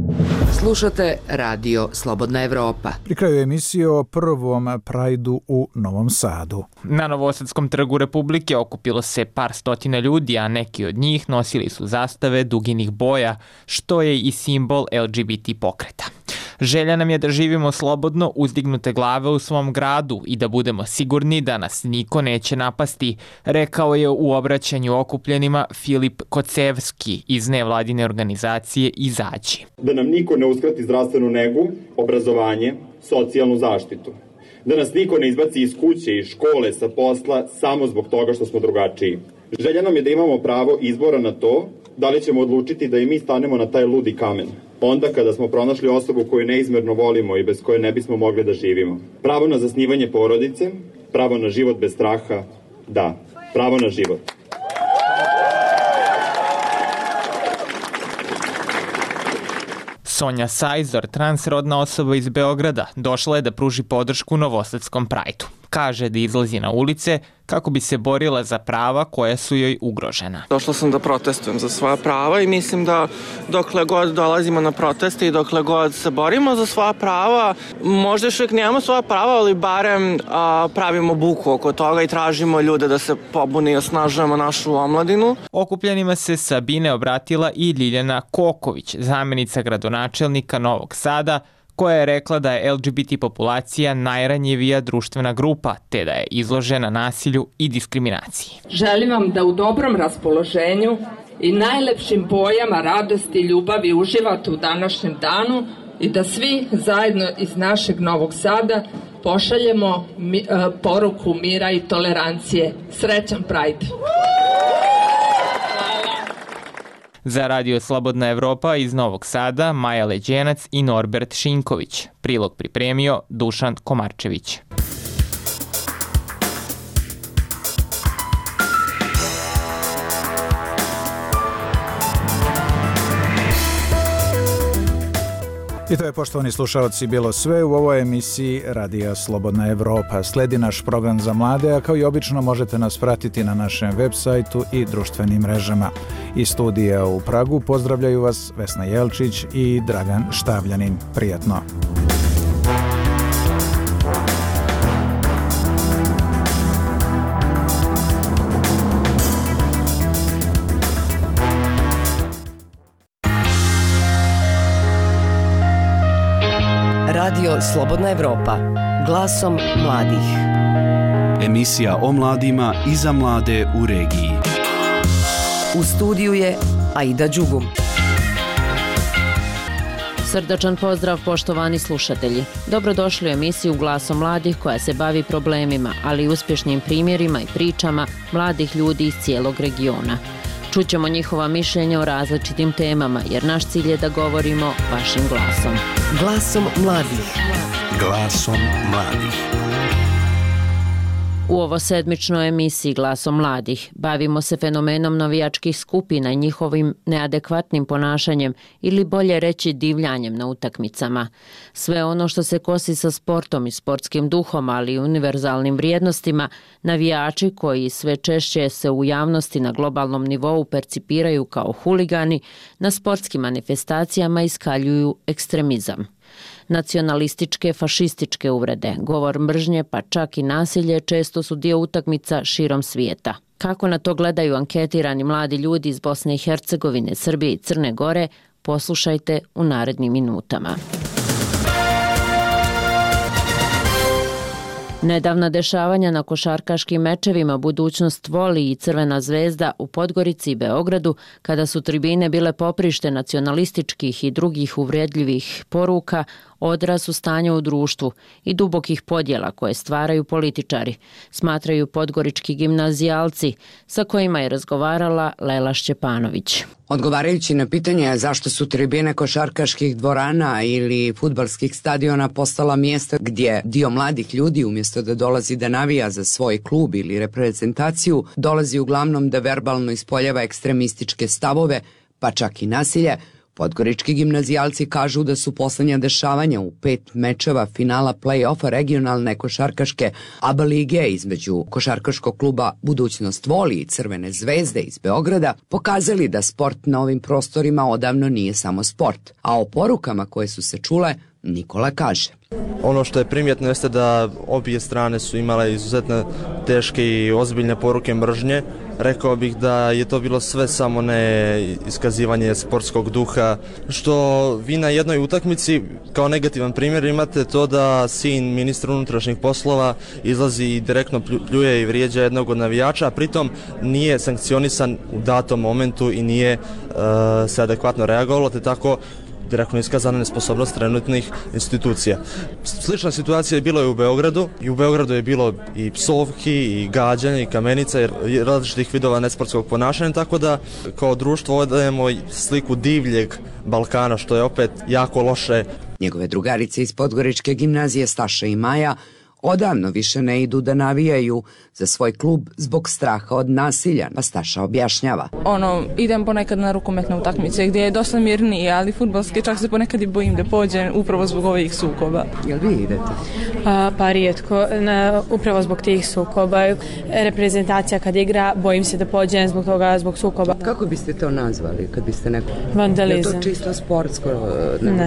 Slušate Radio Slobodna Evropa. Pri kraju emisije o prvom Prajdu u Novom Sadu. Na Novosadskom trgu Republike okupilo se par stotina ljudi, a neki od njih nosili su zastave duginih boja, što je i simbol L G B T pokreta. Želja nam je da živimo slobodno, uzdignute glave u svom gradu i da budemo sigurni da nas niko neće napasti, rekao je u obraćanju okupljenima Filip Kocevski iz nevladine organizacije Izađi. Da nam niko ne uskrati zdravstvenu negu, obrazovanje, socijalnu zaštitu. Da nas niko ne izbaci iz kuće i škole, sa posla, samo zbog toga što smo drugačiji. Želja nam je da imamo pravo izbora na to da li ćemo odlučiti da i mi stanemo na taj ludi kamen. Onda kada smo pronašli osobu koju neizmerno volimo i bez koje ne bismo mogli da živimo. Pravo na zasnivanje porodice, pravo na život bez straha, da, pravo na život. Sonja Sajzor, transrodna osoba iz Beograda, došla je da pruži podršku Novosadskom Prajdu. Kaže da izlazi na ulice kako bi se borila za prava koja su joj ugrožena. Došla sam da protestujem za svoja prava i mislim da dokle god dolazimo na proteste i dokle god se borimo za svoja prava, možda još uvijek nemamo svoja prava, ali barem a, pravimo buku oko toga i tražimo ljude da se pobune i osnažujemo našu omladinu. Okupljenima se Sabine obratila i Ljiljana Koković, zamjenica gradonačelnika Novog Sada, koja je rekla da je L G B T populacija najranjivija društvena grupa, te da je izložena nasilju i diskriminaciji. Želim vam da u dobrom raspoloženju i najlepšim bojama radosti i ljubavi uživate u današnjem danu i da svi zajedno iz našeg Novog Sada pošaljemo mi, uh, poruku mira i tolerancije. Srećan Pride! Za Radio Slobodna Evropa iz Novog Sada, Maja Leđenac i Norbert Šinković. Prilog pripremio Dušan Komarčević. I to je, poštovani slušalci, bilo sve u ovoj emisiji Radija Slobodna Evropa. Sledi naš program za mlade, a kao i obično možete nas pratiti na našem web sajtu i društvenim mrežama. Iz studija u Pragu pozdravljaju vas Vesna Jelčić i Dragan Štavljanin. Prijatno! Radio Slobodna Evropa, glasom mladih. Emisija o mladima i za mlade u regiji. U studiju je Aida Đugum. Srdačan pozdrav, poštovani slušatelji. Dobrodošli u emisiju Glasom mladih koja se bavi problemima, ali i uspješnim primjerima i pričama mladih ljudi iz cijelog regiona. Čućemo njihova mišljenja o različitim temama, jer naš cilj je da govorimo vašim glasom. Glasom mladih. Glasom mladih. U ovo sedmičnoj emisiji Glasom mladih bavimo se fenomenom navijačkih skupina i njihovim neadekvatnim ponašanjem ili bolje reći divljanjem na utakmicama. Sve ono što se kosi sa sportom i sportskim duhom, ali i univerzalnim vrijednostima, navijači koji sve češće se u javnosti na globalnom nivou percipiraju kao huligani, na sportskim manifestacijama iskaljuju ekstremizam. Nacionalističke, fašističke uvrede, govor mržnje pa čak i nasilje često su dio utakmica širom svijeta. Kako na to gledaju anketirani mladi ljudi iz Bosne i Hercegovine, Srbije i Crne Gore, poslušajte u narednim minutama. Nedavna dešavanja na košarkaškim mečevima Budućnost voli i Crvena zvezda u Podgorici i Beogradu, kada su tribine bile poprište nacionalističkih i drugih uvredljivih poruka, odraz su stanja u društvu i dubokih podjela koje stvaraju političari, smatraju podgorički gimnazijalci sa kojima je razgovarala Lela Šćepanović. Odgovarajući na pitanje zašto su tribine košarkaških dvorana ili fudbalskih stadiona postala mjesta gdje dio mladih ljudi umjesto da dolazi da navija za svoj klub ili reprezentaciju, dolazi uglavnom da verbalno ispoljava ekstremističke stavove, pa čak i nasilje, podgorički gimnazijalci kažu da su posljednja dešavanja u pet mečeva finala play-offa regionalne košarkaške A B A lige između košarkaškog kluba Budućnost voli i Crvene zvezde iz Beograda pokazali da sport na ovim prostorima odavno nije samo sport, a o porukama koje su se čule Nikola kaže. Ono što je primjetno jeste da obje strane su imale izuzetno teške i ozbiljne poruke mržnje. Rekao bih da je to bilo sve samo ne iskazivanje sportskog duha, što vi na jednoj utakmici kao negativan primjer imate to da sin ministra unutrašnjih poslova izlazi i direktno pljuje i vrijeđa jednog od navijača, a pritom nije sankcionisan u datom momentu i nije uh, se adekvatno reagovalo, te tako direktno iskazana nesposobnost trenutnih institucija. Slična situacija je bila i u Beogradu. I u Beogradu je bilo i psovki, i gađanja, i kamenica, i različitih vidova nesportskog ponašanja, tako da kao društvo odajemo sliku divljeg Balkana, što je opet jako loše. Njegove drugarice iz Podgoričke gimnazije Staša i Maja odavno više ne idu da navijaju za svoj klub zbog straha od nasilja, pa Staša objašnjava. Ono, idem ponekad na rukometne utakmice gdje je dosta mirnije, ali fudbalske čak se ponekad i bojim da pođem upravo zbog ovih sukoba. Jel vi idete? Pa, pa rijetko, na, upravo zbog tih sukoba. Reprezentacija kad igra, bojim se da pođem zbog toga, zbog sukoba. Kako biste to nazvali kad biste neko... Vandalizam. Je to čisto sportsko? Ne, ne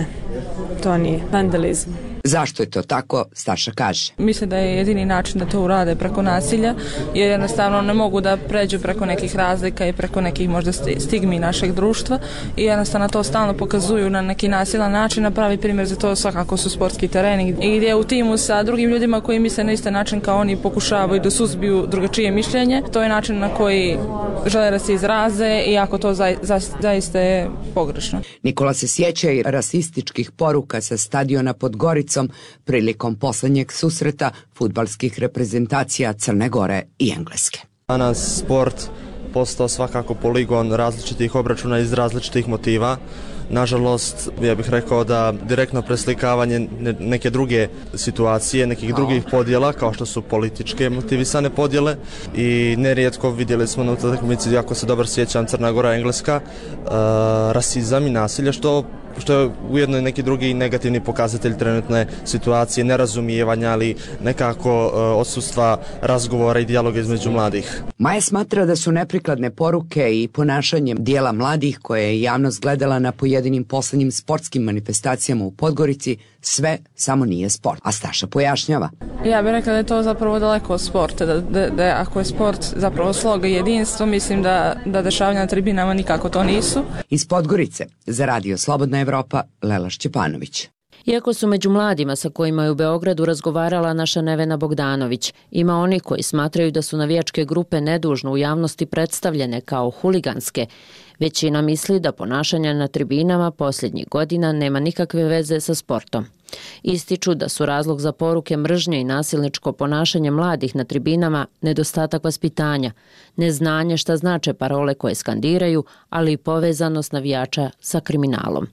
to nije. Vandalizam. Zašto je to tako, Staša kaže. Mislim da je jedini način da to urade preko nasilja, jer jednostavno ne mogu da pređu preko nekih razlika i preko nekih možda stigmi našeg društva i jednostavno to stalno pokazuju na neki nasilan način, a pravi primjer za to svakako su sportski tereni i gdje u timu sa drugim ljudima koji misle na isti način kao oni pokušavaju da suzbiju drugačije mišljenje. To je način na koji žele da se izraze, iako to za, za, zaista je pogrešno. Nikola se sjeća i rasističkih poruka sa stadiona pod Goricom prilikom poslednjeg susreta fudbalskih reprezentacija Crne Gore i Engleske. Danas sport postao svakako poligon različitih obračuna iz različitih motiva. Nažalost, ja bih rekao da direktno preslikavanje neke druge situacije, nekih drugih podjela, kao što su političke motivisane podjele i nerijetko vidjeli smo na utakmici, jako se dobro sjećam, Crna Gora, Engleska, uh, rasizam i nasilje, što što je ujedno neki drugi negativni pokazatelj trenutne situacije, nerazumijevanja, ali nekako uh, odsustva razgovora i dijaloga između mladih. Maja smatra da su neprikladne poruke i ponašanjem dijela mladih koje je javnost gledala na pojedinim poslednjim sportskim manifestacijama u Podgorici sve samo nije sport. A Staša pojašnjava. Ja bih rekla da je to zapravo daleko od sporta, da, da, da ako je sport zapravo sloga i jedinstvo, mislim da, da dešavanja na tribinama nikako to nisu. Iz Podgorice za Radio Slobodna Evropa, Lela Šćepanović. Iako su među mladima sa kojima je u Beogradu razgovarala naša Nevena Bogdanović, ima oni koji smatraju da su navijačke grupe nedužno u javnosti predstavljene kao huliganske. Većina misli da ponašanje na tribinama posljednjih godina nema nikakve veze sa sportom. Ističu da su razlog za poruke mržnje i nasilničko ponašanje mladih na tribinama nedostatak vaspitanja, neznanje šta znače parole koje skandiraju, ali i povezanost navijača sa kriminalom.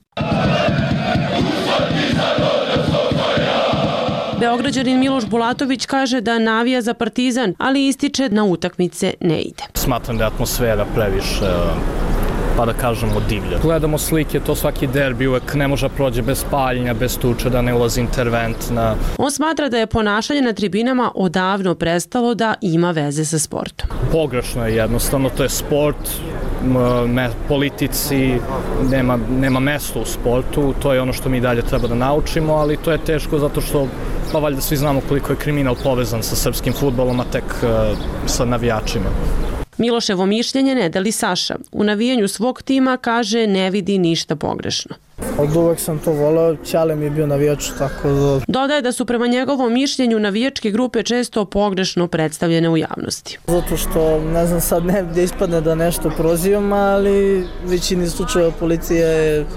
Beograđanin Miloš Bulatović kaže da navija za Partizan, ali ističe na utakmice ne ide. Smatram da je atmosfera previše, pa da kažemo, divlja. Gledamo slike, to svaki derbi uvek ne može prođe bez paljenja, bez tuče, da ne ulazi intervent. Na... On smatra da je ponašanje na tribinama odavno prestalo da ima veze sa sportom. Pogrešno je jednostavno, to je sport, me, politici, nema, nema mesta u sportu, to je ono što mi dalje treba da naučimo, ali to je teško zato što pa valjda svi znamo koliko je kriminal povezan sa srpskim fudbalom, a tek uh, sa navijačima. Miloševo mišljenje ne deli Saša. U navijanju svog tima kaže ne vidi ništa pogrešno. Od uvek sam to volao, Ćale mi je bio navijač, tako da... Dodaje da su prema njegovom mišljenju navijačke grupe često pogrešno predstavljene u javnosti. Zato što, ne znam sad ne gdje ispadne da nešto prozivam, ali većini slučajeva policija je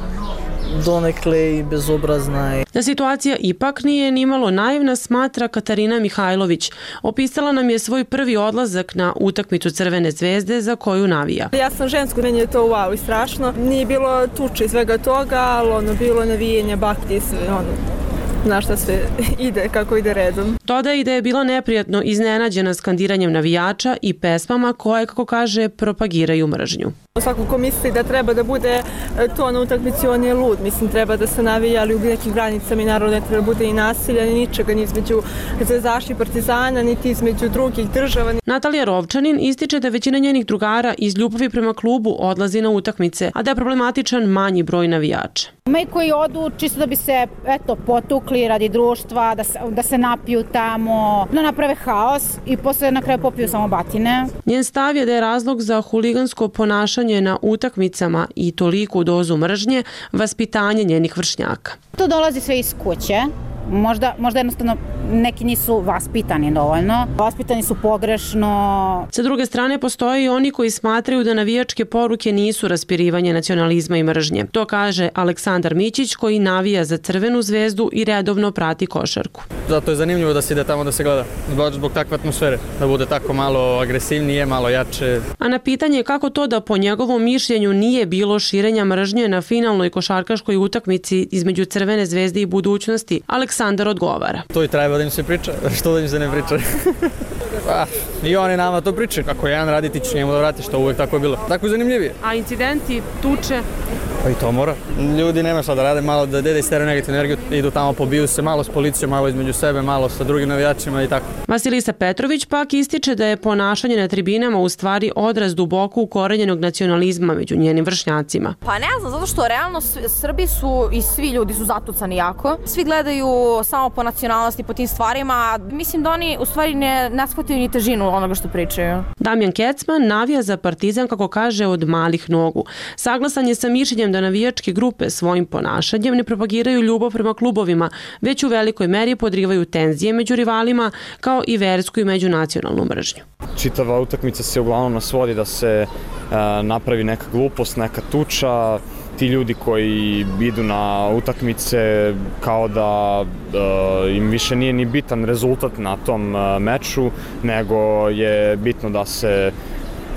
donekle i bezobrazna. Da situacija ipak nije nimalo naivna, smatra Katarina Mihajlović. Opisala nam je svoj prvi odlazak na utakmicu Crvene zvezde za koju navija. Ja sam žensko, meni je to wow i strašno. Nije bilo tuče i svega toga, ali ono, bilo navijenja, bakti i sve, ono, znaš šta sve ide, kako ide redom. Dodaje i da je bila neprijatno iznenađena skandiranjem navijača i pesmama koje, kako kaže, propagiraju mržnju. Svako ko misli da treba da bude to na utakmici, on je lud. Mislim, treba da se navija, ali u nekim granicama i naravno ne treba da bude i nasilja, ni ničega, ni između zvezdaša i Partizana, niti između drugih država. Natalija Rovčanin ističe da većina njenih drugara iz ljubavi prema klubu odlazi na utakmice, a da je problematičan manji broj navijača. Ima i koji odu čisto da bi se eto, potukli radi društva, da se, da se napiju tamo, da naprave haos i posle na kraju popiju samo batine. Njen stav je da je razlog za huligansko ponašanje na utakmicama i toliku dozu mržnje vaspitanje njenih vršnjaka. To dolazi sve iz kuće. Možda, možda jednostavno neki nisu vaspitani dovoljno. Vaspitani su pogrešno. Sa druge strane, postoje i oni koji smatraju da navijačke poruke nisu raspirivanje nacionalizma i mržnje. To kaže Aleksandar Mićić, koji navija za Crvenu zvezdu i redovno prati košarku. Zato je zanimljivo da se ide tamo da se gleda. Baš zbog takve atmosfere. Da bude tako malo agresivnije, malo jače. A na pitanje kako to da po njegovom mišljenju nije bilo širenja mržnje na finalnoj košarkaškoj utakmici između Crvene zvezde i Budućnosti, Aleksandar odgovara. To i treba da im se priča, što da im se ne priča. Pa, i oni nama to pričaju. Ako jedan radi, ti ćeš njemu da vratiš, to uvek tako je bilo. Tako je zanimljivije. A incidenti, tuče? Pa i to mora. Ljudi nema šta da rade, malo da dede istere negativnu energiju, idu tamo, pobiju se malo s policijom, malo između sebe, malo sa drugim navijačima i tako. Vasilisa Petrović pak ističe da je ponašanje na tribinama u stvari odraz duboko ukorenjenog nacionalizma među njenim vršnjacima. Pa ne znam, zato što realno Srbi su i svi ljudi su zatucani jako. Svi gledaju samo po nacionalnosti, po tim stvarima. Mislim da oni u stvari ne, ne shvataju ni težinu onoga što pričaju. Damjan Kecman navija za Partizan, kako kaže, od malih nogu. Saglasan je sa mišljenjem da navijačke grupe svojim ponašanjem ne propagiraju ljubav prema klubovima, već u velikoj meri podrivaju tenzije među rivalima, kao i versku i međunacionalnu mržnju. Čitava utakmica se uglavnom svodi da se e, napravi neka glupost, neka tuča. Ti ljudi koji idu na utakmice kao da e, im više nije ni bitan rezultat na tom e, meču, nego je bitno da se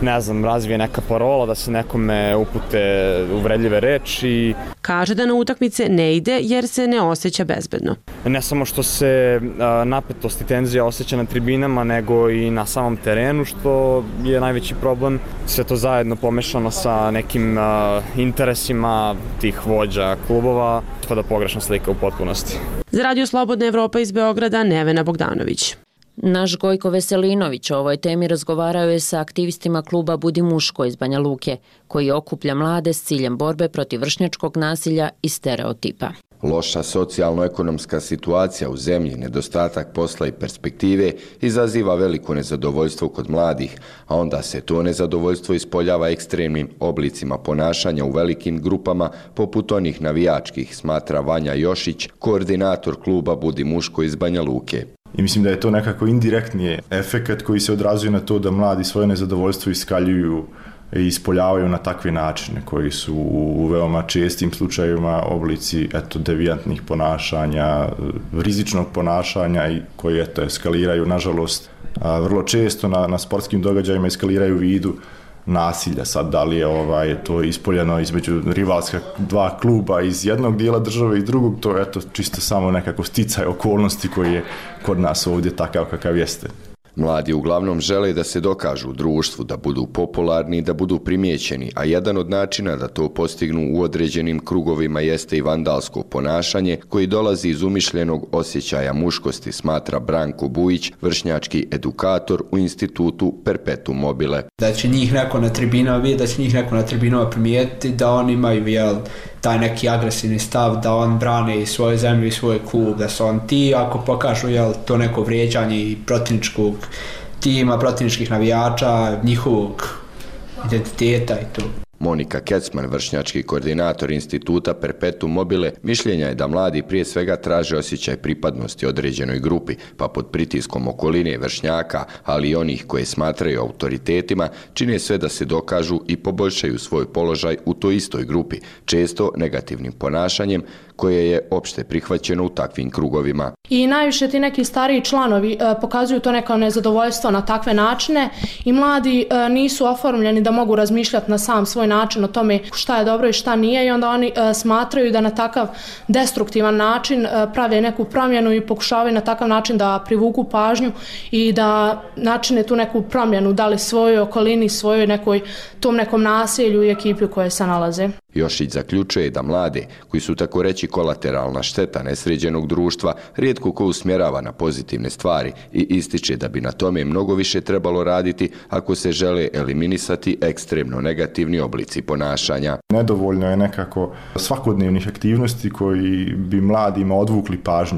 ne znam, razvije neka parola, da se nekome upute uvredljive reči. Kaže da na utakmice ne ide jer se ne osjeća bezbedno. Ne samo što se napetost i tenzija osjeća na tribinama, nego i na samom terenu, što je najveći problem. Sve to zajedno pomešano sa nekim interesima tih vođa klubova, pa da pogrešna slika u potpunosti. Za Radio Slobodna Evropa iz Beograda, Nevena Bogdanović. Naš Gojko Veselinović o ovoj temi razgovarao je sa aktivistima kluba Budi muško iz Banja Luke, koji okuplja mlade s ciljem borbe protiv vršnjačkog nasilja i stereotipa. Loša socijalno-ekonomska situacija u zemlji, nedostatak posla i perspektive izaziva veliko nezadovoljstvo kod mladih, a onda se to nezadovoljstvo ispoljava ekstremnim oblicima ponašanja u velikim grupama, poput onih navijačkih, smatra Vanja Jošić, koordinator kluba Budi muško iz Banja Luke. I mislim da je to nekako indirektni efekat koji se odrazuje na to da mladi svoje nezadovoljstvo iskaljuju i ispoljavaju na takve načine koji su u veoma čestim slučajevima oblici eto, devijantnih ponašanja, rizičnog ponašanja i koji eto, eskaliraju, nažalost, vrlo često na, na sportskim događajima eskaliraju u vidu nasilja. Sad, da li je ovaj, to ispoljeno između rivalska dva kluba iz jednog dijela države i drugog, to je eto, čisto samo nekako sticaj okolnosti koji je kod nas ovdje takav kakav jeste. Mladi uglavnom žele da se dokažu u društvu, da budu popularni i da budu primijećeni, a jedan od načina da to postignu u određenim krugovima jeste i vandalsko ponašanje koji dolazi iz umišljenog osjećaja muškosti, smatra Branko Bujić, vršnjački edukator u institutu Perpetuum mobile. Da će njih neko na tribinama vidjeti, da će njih neko na tribinama primijetiti, da oni imaju jel, taj neki agresivni stav, da on brane i svoju zemlju i svoj klub, da su on ti, ako pokažu jel, to neko vrijeđanje i protivničkog tima, protivničkih navijača, njihovog identiteta i to. Monika Kecman, vršnjački koordinator instituta Perpetuum mobile, mišljenja je da mladi prije svega traže osjećaj pripadnosti određenoj grupi, pa pod pritiskom okoline vršnjaka, ali i onih koje smatraju autoritetima, čine sve da se dokažu i poboljšaju svoj položaj u toj istoj grupi, često negativnim ponašanjem koje je opšte prihvaćeno u takvim krugovima. I najviše ti neki stariji članovi e, pokazuju to neko nezadovoljstvo na takve načine i mladi e, nisu oformljeni da mogu razmišljati na sam svoj način o tome šta je dobro i šta nije i onda oni e, smatraju da na takav destruktivan način e, prave neku promjenu i pokušavaju na takav način da privuku pažnju i da načine tu neku promjenu, da li svojoj okolini, svojoj nekoj, tom nekom naselju i ekipi u kojoj se nalaze. Jošić zaključuje da mlade, koji su tako reći kolateralna šteta nesređenog društva, rijetko ko usmjerava na pozitivne stvari i ističe da bi na tome mnogo više trebalo raditi ako se žele eliminisati ekstremno negativni oblici ponašanja. Nedovoljno je nekako svakodnevnih aktivnosti koji bi mladima odvukli pažnju.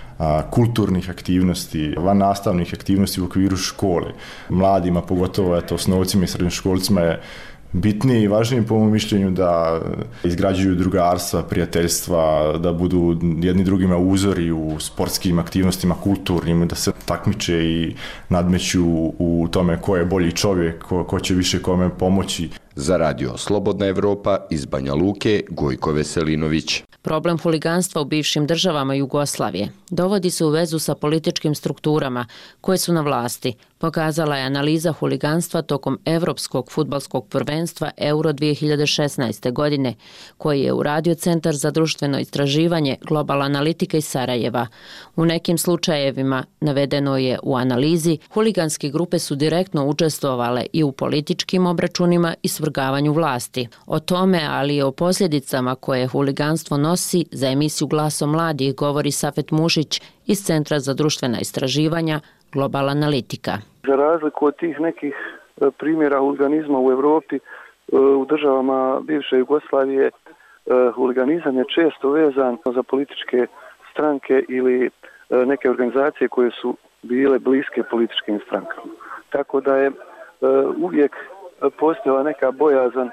Kulturnih aktivnosti, van nastavnih aktivnosti u okviru škole. Mladima, pogotovo eto, osnovcima i srednjoškolcima je bitnije i važnije po mom mišljenju da izgrađuju drugarstva, prijateljstva, da budu jedni drugima uzori u sportskim aktivnostima, kulturnim, da se takmiče i nadmeću u tome ko je bolji čovjek, ko, ko će više kome pomoći. Za Radio Slobodna Evropa iz Banja Luke, Gojko Veselinović. Problem huliganstva u bivšim državama Jugoslavije dovodi se u vezu sa političkim strukturama koje su na vlasti, pokazala je analiza huliganstva tokom Evropskog fudbalskog prvenstva Euro dvije hiljade šesnaeste. godine, koji je uradio Centar za društveno istraživanje Global Analitika iz Sarajeva. U nekim slučajevima, navedeno je u analizi, huliganske grupe su direktno učestvovale i u političkim obračunima i svrgavanju vlasti. O tome, ali i o posljedicama koje huliganstvo nosi, za emisiju Glasom mladih govori Safet Mušić iz Centra za društvena istraživanja Global Analitika. Za razliku od tih nekih primjera huliganizma u Evropi, u državama bivše Jugoslavije, huliganizam je često vezan za političke stranke ili neke organizacije koje su bile bliske političkim strankama. Tako da je uvijek postojala neka bojazan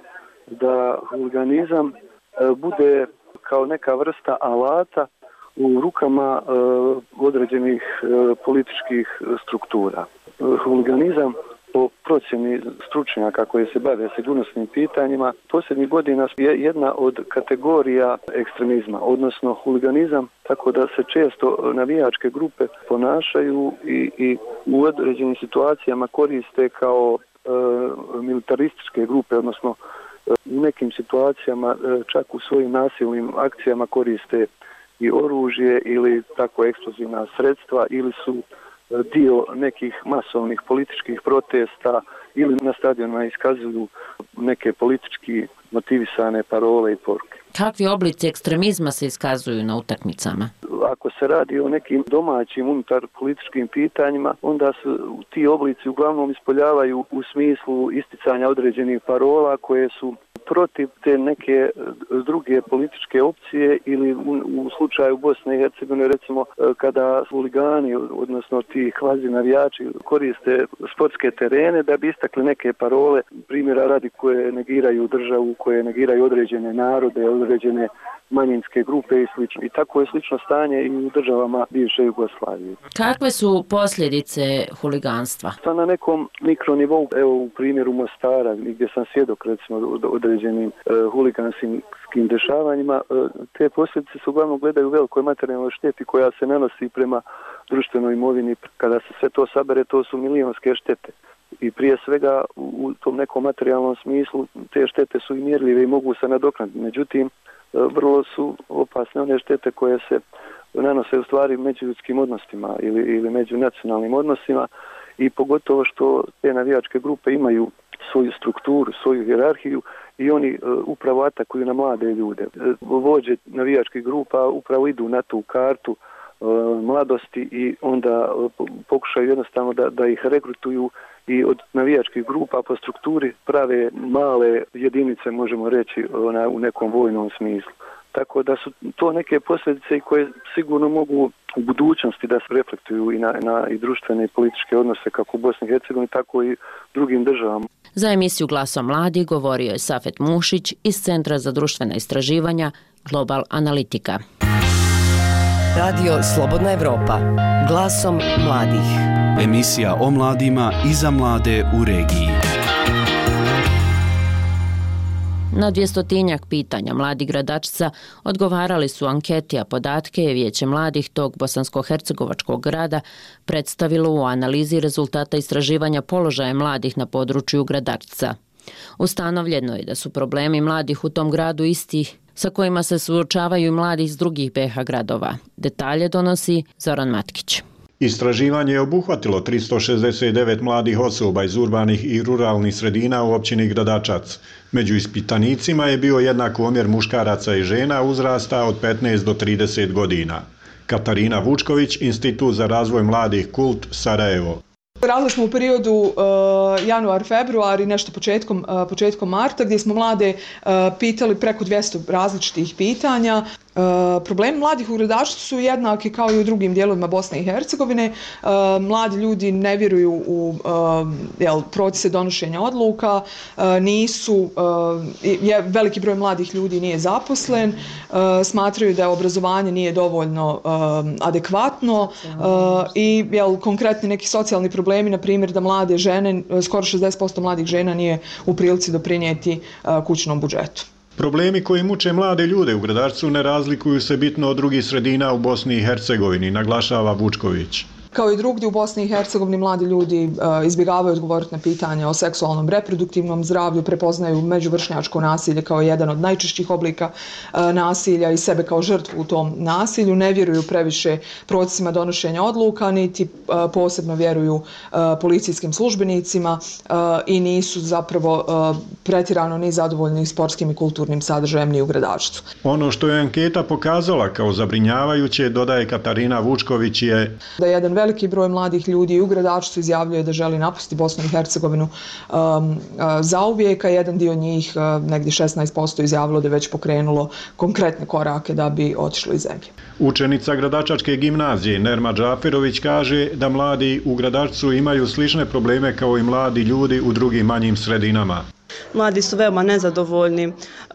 da huliganizam bude kao neka vrsta alata u rukama određenih političkih struktura. Huliganizam, po procjeni stručnjaka koji se bave sigurnosnim pitanjima, posljednjih godina je jedna od kategorija ekstremizma, odnosno huliganizam, tako da se često navijačke grupe ponašaju i, i u određenim situacijama koriste kao militarističke grupe, odnosno u nekim situacijama čak u svojim nasilnim akcijama koriste i oružje ili tako eksplozivna sredstva ili su dio nekih masovnih političkih protesta ili na stadionima iskazuju neke politički motivisane parole i poruke. Kakvi oblici ekstremizma se iskazuju na utakmicama? Ako se radi o nekim domaćim unutar političkim pitanjima, onda se ti oblici uglavnom ispoljavaju u smislu isticanja određenih parola koje su protiv te neke druge političke opcije ili u, u slučaju Bosne i Hercegovine recimo kada huligani, odnosno ti hvazi navijači koriste sportske terene da bi istakli neke parole, primjera radi koje negiraju državu, koje negiraju određene narode, određene manjinske grupe i slično. I tako je slično stanje i u državama bivše Jugoslavije. Kakve su posljedice huliganstva? Pa na nekom mikronivou, evo u primjeru Mostara, gdje sam svjedok recimo određenim e, huliganskim dešavanjima, e, te posljedice se uglavnom gledaju u velikoj materijalnoj šteti koja se nanosi prema društvenoj imovini. Kada se sve to sabere, to su milionske štete. I prije svega u tom nekom materijalnom smislu te štete su i mjerljive i mogu se nadoknaditi. Međutim, vrlo su opasne one štete koje se nanose u stvari među ljudskim odnosima ili, ili među nacionalnim odnosima i pogotovo što te navijačke grupe imaju svoju strukturu, svoju hijerarhiju i oni uh, upravo atakuju na mlade ljude. Vođe navijačkih grupa upravo idu na tu kartu uh, mladosti i onda uh, pokušaju jednostavno da, da ih regrutuju i od navijačkih grupa po strukturi prave male jedinice, možemo reći, ona, u nekom vojnom smislu. Tako da su to neke posljedice koje sigurno mogu u budućnosti da se reflektuju i na, na i društvene i političke odnose kako u Bosni i Hercegovini, tako i drugim državama. Za emisiju Glasom mladih govorio je Safet Mušić iz Centra za društvena istraživanja Global Analitika. Radio Slobodna Evropa. Glasom mladih. Emisija o mladima i za mlade u regiji. Na dvjestotinjak pitanja mladi gradačca odgovarali su anketi, a podatke je Vijeće mladih tog bosansko-hercegovačkog grada predstavilo u analizi rezultata istraživanja položaja mladih na području gradačca. Ustanovljeno je da su problemi mladih u tom gradu isti sa kojima se suočavaju i mladi iz drugih B iH gradova. Detalje donosi Zoran Matkić. Istraživanje je obuhvatilo tristo šezdeset devet mladih osoba iz urbanih i ruralnih sredina u općini Gradačac. Među ispitanicima je bio jednak omjer muškaraca i žena uzrasta od petnaest do trideset godina. Katarina Vučković, Institut za razvoj mladih Kult, Sarajevo. Radili smo u periodu uh, januar-februar i nešto početkom, uh, početkom marta gdje smo mlade uh, pitali preko dvjesto različitih pitanja. Uh, problemi mladih u gradačcu su jednaki kao i u drugim dijelovima Bosne i Hercegovine. Uh, mladi ljudi ne vjeruju u uh, jel, procese donošenja odluka, uh, nisu, uh, je, veliki broj mladih ljudi nije zaposlen, uh, smatraju da obrazovanje nije dovoljno uh, adekvatno uh, i jel, konkretni neki socijalni problemi, na primjer da mlade žene, skoro šezdeset posto mladih žena nije u prilici doprinijeti uh, kućnom budžetu. Problemi koji muče mlade ljude u Gradačcu ne razlikuju se bitno od drugih sredina u Bosni i Hercegovini, naglašava Vučković. Kao i drugdje u Bosni i Hercegovini mladi ljudi uh, izbjegavaju odgovoriti na pitanja o seksualnom reproduktivnom zdravlju, prepoznaju međuvršnjačko nasilje kao jedan od najčešćih oblika uh, nasilja i sebe kao žrtvu u tom nasilju, ne vjeruju previše procesima donošenja odluka, niti uh, posebno vjeruju uh, policijskim službenicima uh, i nisu zapravo uh, pretjerano ni zadovoljni sportskim i kulturnim sadržajem ni u Gradačcu. Ono što je anketa pokazala kao zabrinjavajuće, dodaje Katarina Vučković, je da jedan veliki broj mladih ljudi u Gradačcu izjavljuje da želi napustiti Bosnu i Hercegovinu um, uh, zauvijek, a jedan dio njih, uh, negdje šesnaest posto, izjavilo da je već pokrenulo konkretne korake da bi otišlo iz zemlje. Učenica Gradačačke gimnazije Nerma Džaferović kaže da mladi u Gradačcu imaju slične probleme kao i mladi ljudi u drugim manjim sredinama. Mladi su veoma nezadovoljni uh,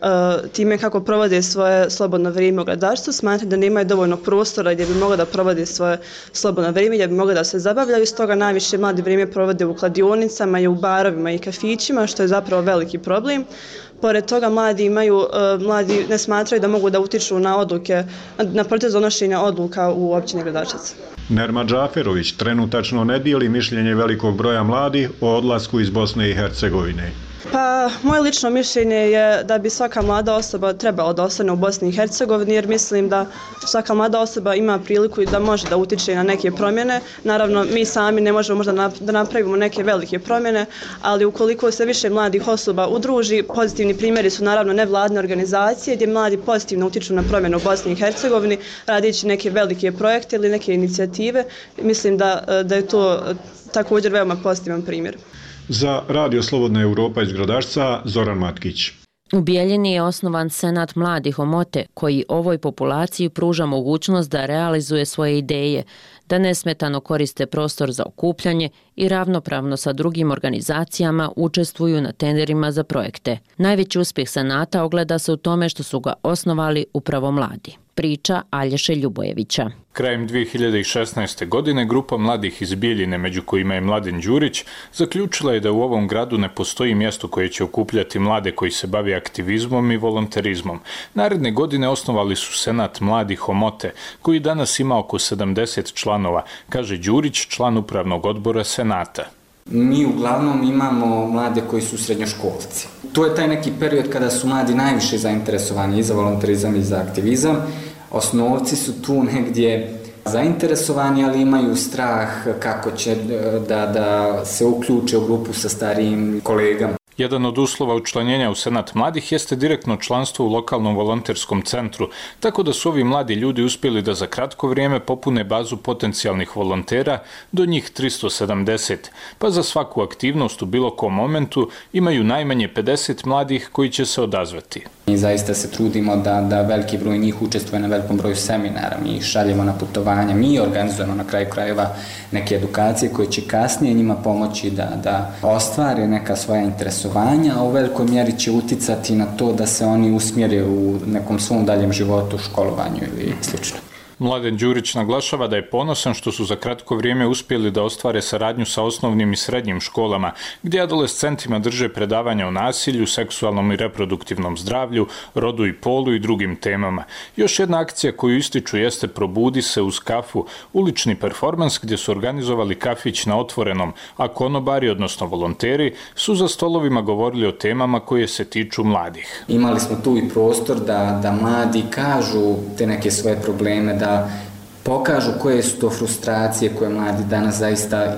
time kako provode svoje slobodno vrijeme u gledaštvu, smatraju da nemaju dovoljno prostora gdje bi mogli da provode svoje slobodno vrijeme, gdje bi mogli da se zabavljaju, stoga najviše mladi vrijeme provode u kladionicama i u barovima i kafićima, što je zapravo veliki problem. Pored toga mladi imaju, uh, mladi ne smatraju da mogu da utiču na odluke, na proces donošenja odluka u općini Gradačac. Nerma Džaferović trenutačno ne dijeli mišljenje velikog broja mladih o odlasku iz Bosne i Hercegovine. Pa, moje lično mišljenje je da bi svaka mlada osoba trebala da ostane u Bosni i Hercegovini, jer mislim da svaka mlada osoba ima priliku i da može da utiče na neke promjene. Naravno, mi sami ne možemo možda da napravimo neke velike promjene, ali ukoliko se više mladih osoba udruži, pozitivni primjeri su naravno nevladne organizacije gdje mladi pozitivno utiču na promjene u Bosni i Hercegovini, radići neke velike projekte ili neke inicijative. Mislim da, da je to također veoma pozitivan primjer. Za Radio Slobodna Europa iz Gradačca, Zoran Matkić. U Bijeljini je osnovan Senat mladih Omote, koji ovoj populaciji pruža mogućnost da realizuje svoje ideje, da nesmetano koriste prostor za okupljanje i ravnopravno sa drugim organizacijama učestvuju na tenderima za projekte. Najveći uspjeh Senata ogleda se u tome što su ga osnovali upravo mladi. Priča Alješe Ljubojevića. Krajem dvije hiljade šesnaeste. godine grupa mladih iz Bijeljine, među kojima je Mladen Đurić, zaključila je da u ovom gradu ne postoji mjesto koje će okupljati mlade koji se bave aktivizmom i volonterizmom. Naredne godine osnovali su Senat mladih Omote, koji danas ima oko sedamdeset članova, kaže Đurić, član upravnog odbora Senata. Mi uglavnom imamo mlade koji su srednjoškolci. To je taj neki period kada su mladi najviše zainteresovani i za volonterizam i za aktivizam. Osnovci su tu negdje zainteresovani, ali imaju strah kako će da, da se uključe u grupu sa starijim kolegama. Jedan od uslova učlanjenja u Senat mladih jeste direktno članstvo u lokalnom volonterskom centru, tako da su ovi mladi ljudi uspjeli da za kratko vrijeme popune bazu potencijalnih volontera do njih tristo sedamdeset, pa za svaku aktivnost u bilo kom momentu imaju najmanje pedeset mladih koji će se odazvati. Mi zaista se trudimo da, da veliki broj njih učestvuje na velikom broju seminara, mi ih šaljemo na putovanja, mi organizujemo na kraju krajeva neke edukacije koje će kasnije njima pomoći da, da ostvare neka svoja interesovanja, a u velikoj mjeri će uticati na to da se oni usmjere u nekom svom daljem životu, školovanju ili slično. Mladen Đurić naglašava da je ponosan što su za kratko vrijeme uspjeli da ostvare saradnju sa osnovnim i srednjim školama, gdje adolescentima drže predavanja o nasilju, seksualnom i reproduktivnom zdravlju, rodu i polu i drugim temama. Još jedna akcija koju ističu jeste Probudi se uz kafu, ulični performans gdje su organizovali kafić na otvorenom, a konobari, odnosno volonteri, su za stolovima govorili o temama koje se tiču mladih. Imali smo tu i prostor da, da mladi kažu te neke svoje probleme, da pokažu koje su to frustracije koje mladi danas zaista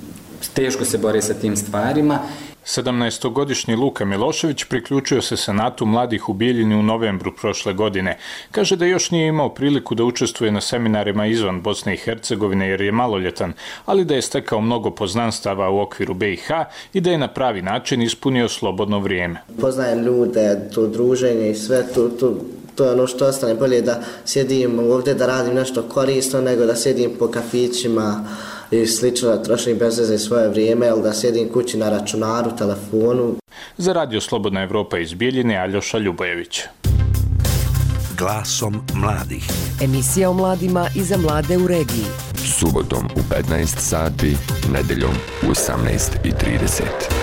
teško se bore sa tim stvarima. sedamnaestogodišnji Luka Milošević priključio se Senatu mladih u Bijeljini u novembru prošle godine. Kaže da još nije imao priliku da učestvuje na seminarima izvan Bosne i Hercegovine jer je maloljetan, ali da je stekao mnogo poznanstava u okviru be i ha i da je na pravi način ispunio slobodno vrijeme. Poznajem ljude, to druženje i sve, to, to, to je ono što ostane bolje da sjedim ovdje da radim nešto korisno nego da sjedim po kafićima i slično, da trošim bez veze svoje vrijeme, ali da sjedim kući na računaru, telefonu. Za Radio Slobodna Evropa iz Bijeljine, Aljoša Ljubojević. Glasom mladih. Emisija o mladima i za mlade u regiji. Subotom u petnaest sati, nedeljom u osamnaest i trideset.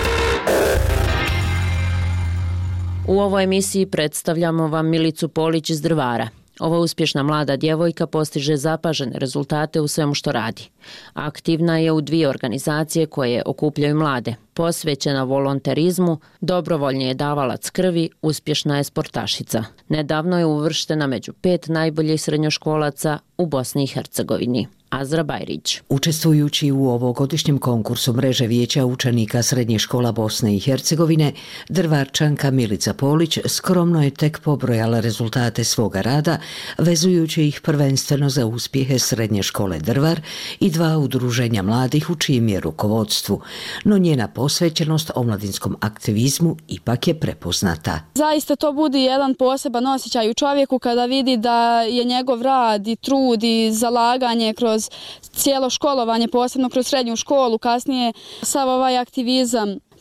U ovoj emisiji predstavljamo vam Milicu Polić iz Drvara. Ova uspješna mlada djevojka postiže zapažene rezultate u svemu što radi. Aktivna je u dvije organizacije koje okupljaju mlade. Posvećena volonterizmu, dobrovoljni je davalac krvi, uspješna je sportašica. Nedavno je uvrštena među pet najboljih srednjoškolaca u Bosni i Hercegovini. Azra Bajrić. Učestvujući u ovogodišnjem konkursu mreže vijeća učenika srednjih škola Bosne i Hercegovine, Drvarčanka Milica Polić skromno je tek pobrojala rezultate svoga rada, vezujući ih prvenstveno za uspjehe srednje škole Drvar i dva udruženja mladih u čijem je rukovodstvu, no njena posvećenost omladinskom aktivizmu ipak je prepoznata. Zaista to budi jedan poseban osjećaj u čovjeku kada vidi da je njegov rad i trud i zalaganje kroz cijelo školovanje, posebno kroz srednju školu, kasnije sav ovaj aktivizam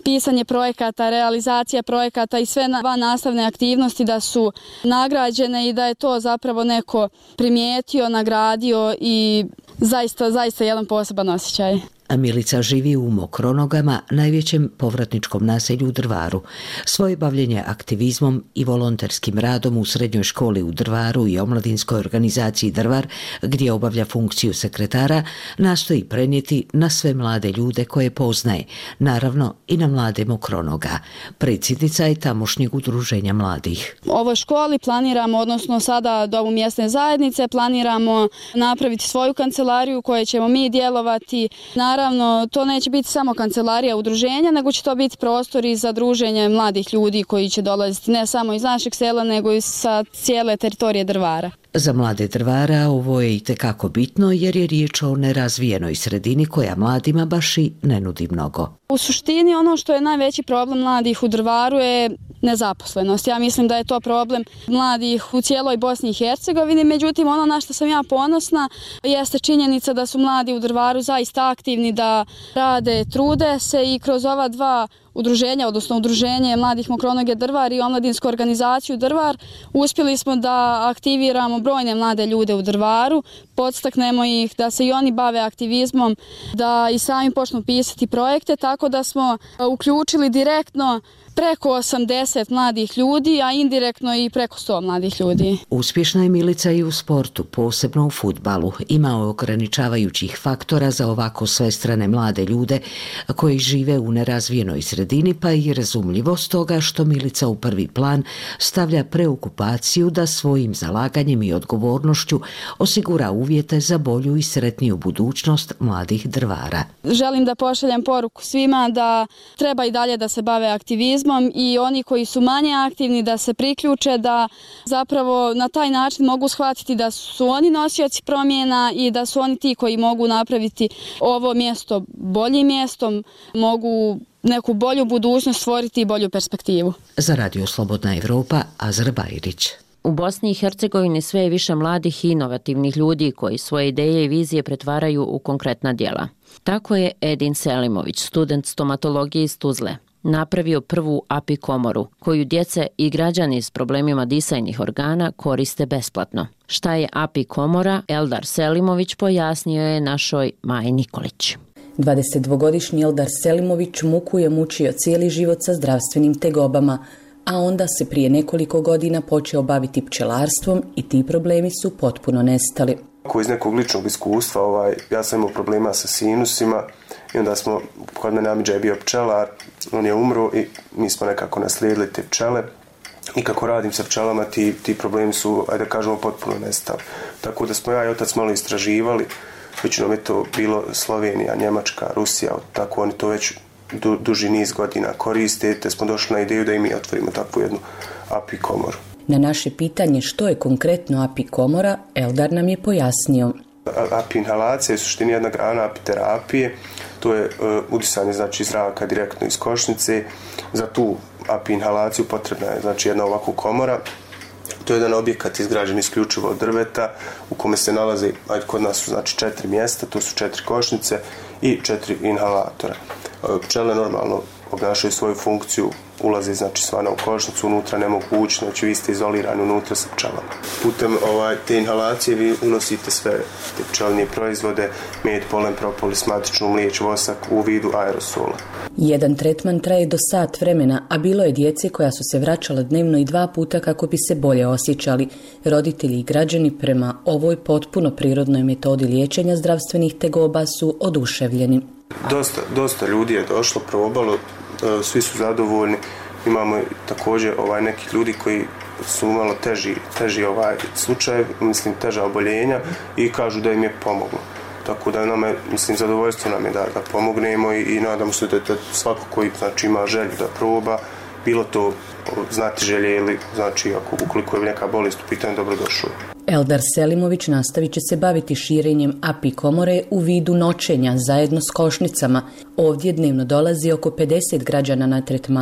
pisanje projekata, realizacija projekata i sve van nastavne aktivnosti da su nagrađene i da je to zapravo neko primijetio, nagradio i zaista, zaista jedan poseban osjećaj. A Milica živi u Mokronogama, najvećem povratničkom naselju u Drvaru. Svoje bavljenje aktivizmom i volonterskim radom u srednjoj školi u Drvaru i omladinskoj organizaciji Drvar, gdje obavlja funkciju sekretara, nastoji prenijeti na sve mlade ljude koje poznaje, naravno i na mlade Mokronoga. Predsjednica je tamošnjeg udruženja mladih. U ovoj školi planiramo, odnosno sada domu mjesne zajednice, planiramo napraviti svoju kancelariju u kojoj ćemo mi djelovati. Naravno, Naravno, to neće biti samo kancelarija udruženja, nego će to biti prostori za druženje mladih ljudi koji će dolaziti ne samo iz našeg sela, nego i sa cijele teritorije Drvara. Za mlade Drvara ovo je itekako bitno jer je riječ o nerazvijenoj sredini koja mladima baš i ne nudi mnogo. U suštini ono što je najveći problem mladih u Drvaru je nezaposlenost. Ja mislim da je to problem mladih u cijeloj Bosni i Hercegovini, međutim ono na što sam ja ponosna jeste činjenica da su mladi u Drvaru zaista aktivni, da rade, trude se i kroz ova dva udruženja, odnosno udruženje Mladih Mokronoge Drvar i omladinsku organizaciju Drvar, uspjeli smo da aktiviramo brojne mlade ljude u Drvaru, podstaknemo ih da se i oni bave aktivizmom, da i sami počnu pisati projekte, tako da smo uključili direktno preko osamdeset mladih ljudi, a indirektno i preko sto mladih ljudi. Uspješna je Milica i u sportu, posebno u fudbalu. Ima ograničavajućih faktora za ovako svestrane mlade ljude koji žive u nerazvijenoj sredini, pa i razumljivo stoga što Milica u prvi plan stavlja preokupaciju da svojim zalaganjem i odgovornošću osigura uvjete za bolju i sretniju budućnost mladih Drvara. Želim da pošaljem poruku svima da treba i dalje da se bave aktivizmom i oni koji su manje aktivni da se priključe, da zapravo na taj način mogu shvatiti da su oni nosioci promjena i da su oni ti koji mogu napraviti ovo mjesto boljim mjestom, mogu neku bolju budućnost stvoriti i bolju perspektivu. Za Radio Slobodna Evropa, Azra Bajrić. U Bosni i Hercegovini sve je više mladih i inovativnih ljudi koji svoje ideje i vizije pretvaraju u konkretna djela. Tako je Edin Selimović, student stomatologije iz Tuzle, napravio prvu A P I komoru, koju djece i građani s problemima disajnih organa koriste besplatno. Šta je A P I komora, Eldar Selimović pojasnio je našoj Maji Nikolić. dvadesetdvogodišnji Eldar Selimović muku je mučio cijeli život sa zdravstvenim tegobama, a onda se prije nekoliko godina počeo baviti pčelarstvom i ti problemi su potpuno nestali. Iz nekog ličnog iskustva, ovaj, ja sam imao problema sa sinusima i onda smo, kod mene amidža je bio pčelar, on je umro i mi smo nekako naslijedili te pčele i kako radim sa pčelama ti, ti problemi su, ajde kažemo, potpuno nestali. Tako da smo ja i otac malo istraživali, većinom je to bilo Slovenija, Njemačka, Rusija, tako oni to već du, duži niz godina koriste, te smo došli na ideju da i mi otvorimo takvu jednu A P I komoru. Na naše pitanje što je konkretno A P I komora, Eldar nam je pojasnio. A P I inhalacija je suštini jedna grana A P I terapije, to je uh, udisanje znači zraka direktno iz košnice. Za tu A P I inhalaciju potrebna je znači jedna ovakva komora. To je jedan objekat izgrađen isključivo od drveta u kome se nalaze, ajde, kod nas su znači četiri mjesta, to su četiri košnice i četiri inhalatora. Pčele normalno obnašaju svoju funkciju, ulaze znači svana u košnicu, unutra ne mogu ući, znači vi ste izolirani unutra sa pčelama. Putem ovaj, te inhalacije vi unosite sve te pčelinje proizvode, med, polen, propolis, matičnu mliječ, vosak u vidu aerosola. Jedan tretman traje do sat vremena, a bilo je djece koja su se vraćala dnevno i dva puta kako bi se bolje osjećali. Roditelji i građani prema ovoj potpuno prirodnoj metodi liječenja zdravstvenih tegoba su oduševljeni. Dosta, dosta ljudi je došlo, probalo, svi su zadovoljni. Imamo također ovaj nekih ljudi koji su malo teži, teži ovaj slučaj, mislim teža oboljenja i kažu da im je pomoglo. Tako da nam je, mislim, zadovoljstvo nam je da, da pomognemo i, i nadamo se da, da svako koji znači, ima želju da proba, bilo to znati želje ili znači ako ukoliko je neka bolest u pitanju, dobrodošao. Eldar Selimović nastavit će se baviti širenjem A P I komore u vidu noćenja zajedno s košnicama. Ovdje dnevno dolazi oko pedeset građana na tretmane.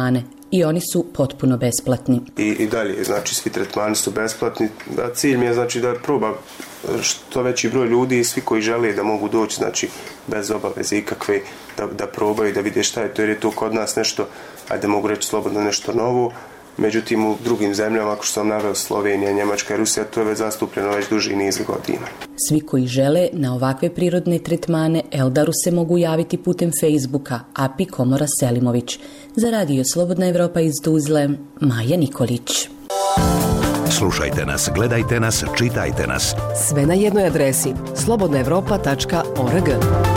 i oni su potpuno besplatni. I, i dalje, znači svi tretmani su besplatni. A cilj mi je znači da proba što veći broj ljudi i svi koji žele da mogu doći, znači bez obaveze ikakve, da, da probaju, da vide šta je to, jer je to kod nas nešto, ajde mogu reći slobodno nešto novo. Međutim, u drugim zemljama, ako što sam naveo, Slovenija, Njemačka i Rusija, to je već zastupljeno već duži niz godina. Svi koji žele na ovakve prirodne tretmane Eldaru se mogu javiti putem Facebooka, A P I Komora Selimović. Za Radio Slobodna Evropa iz Tuzle, Maja Nikolić. Slušajte nas, gledajte nas, čitajte nas. Sve na jednoj adresi slobodna evropa tačka org.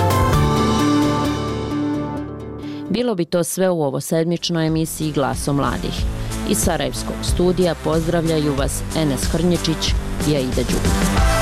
Bilo bi to sve u ovo sedmičnoj emisiji Glaso mladih. Iz Sarajevskog studija pozdravljaju vas Enes Hrnječić i Aida Đukić.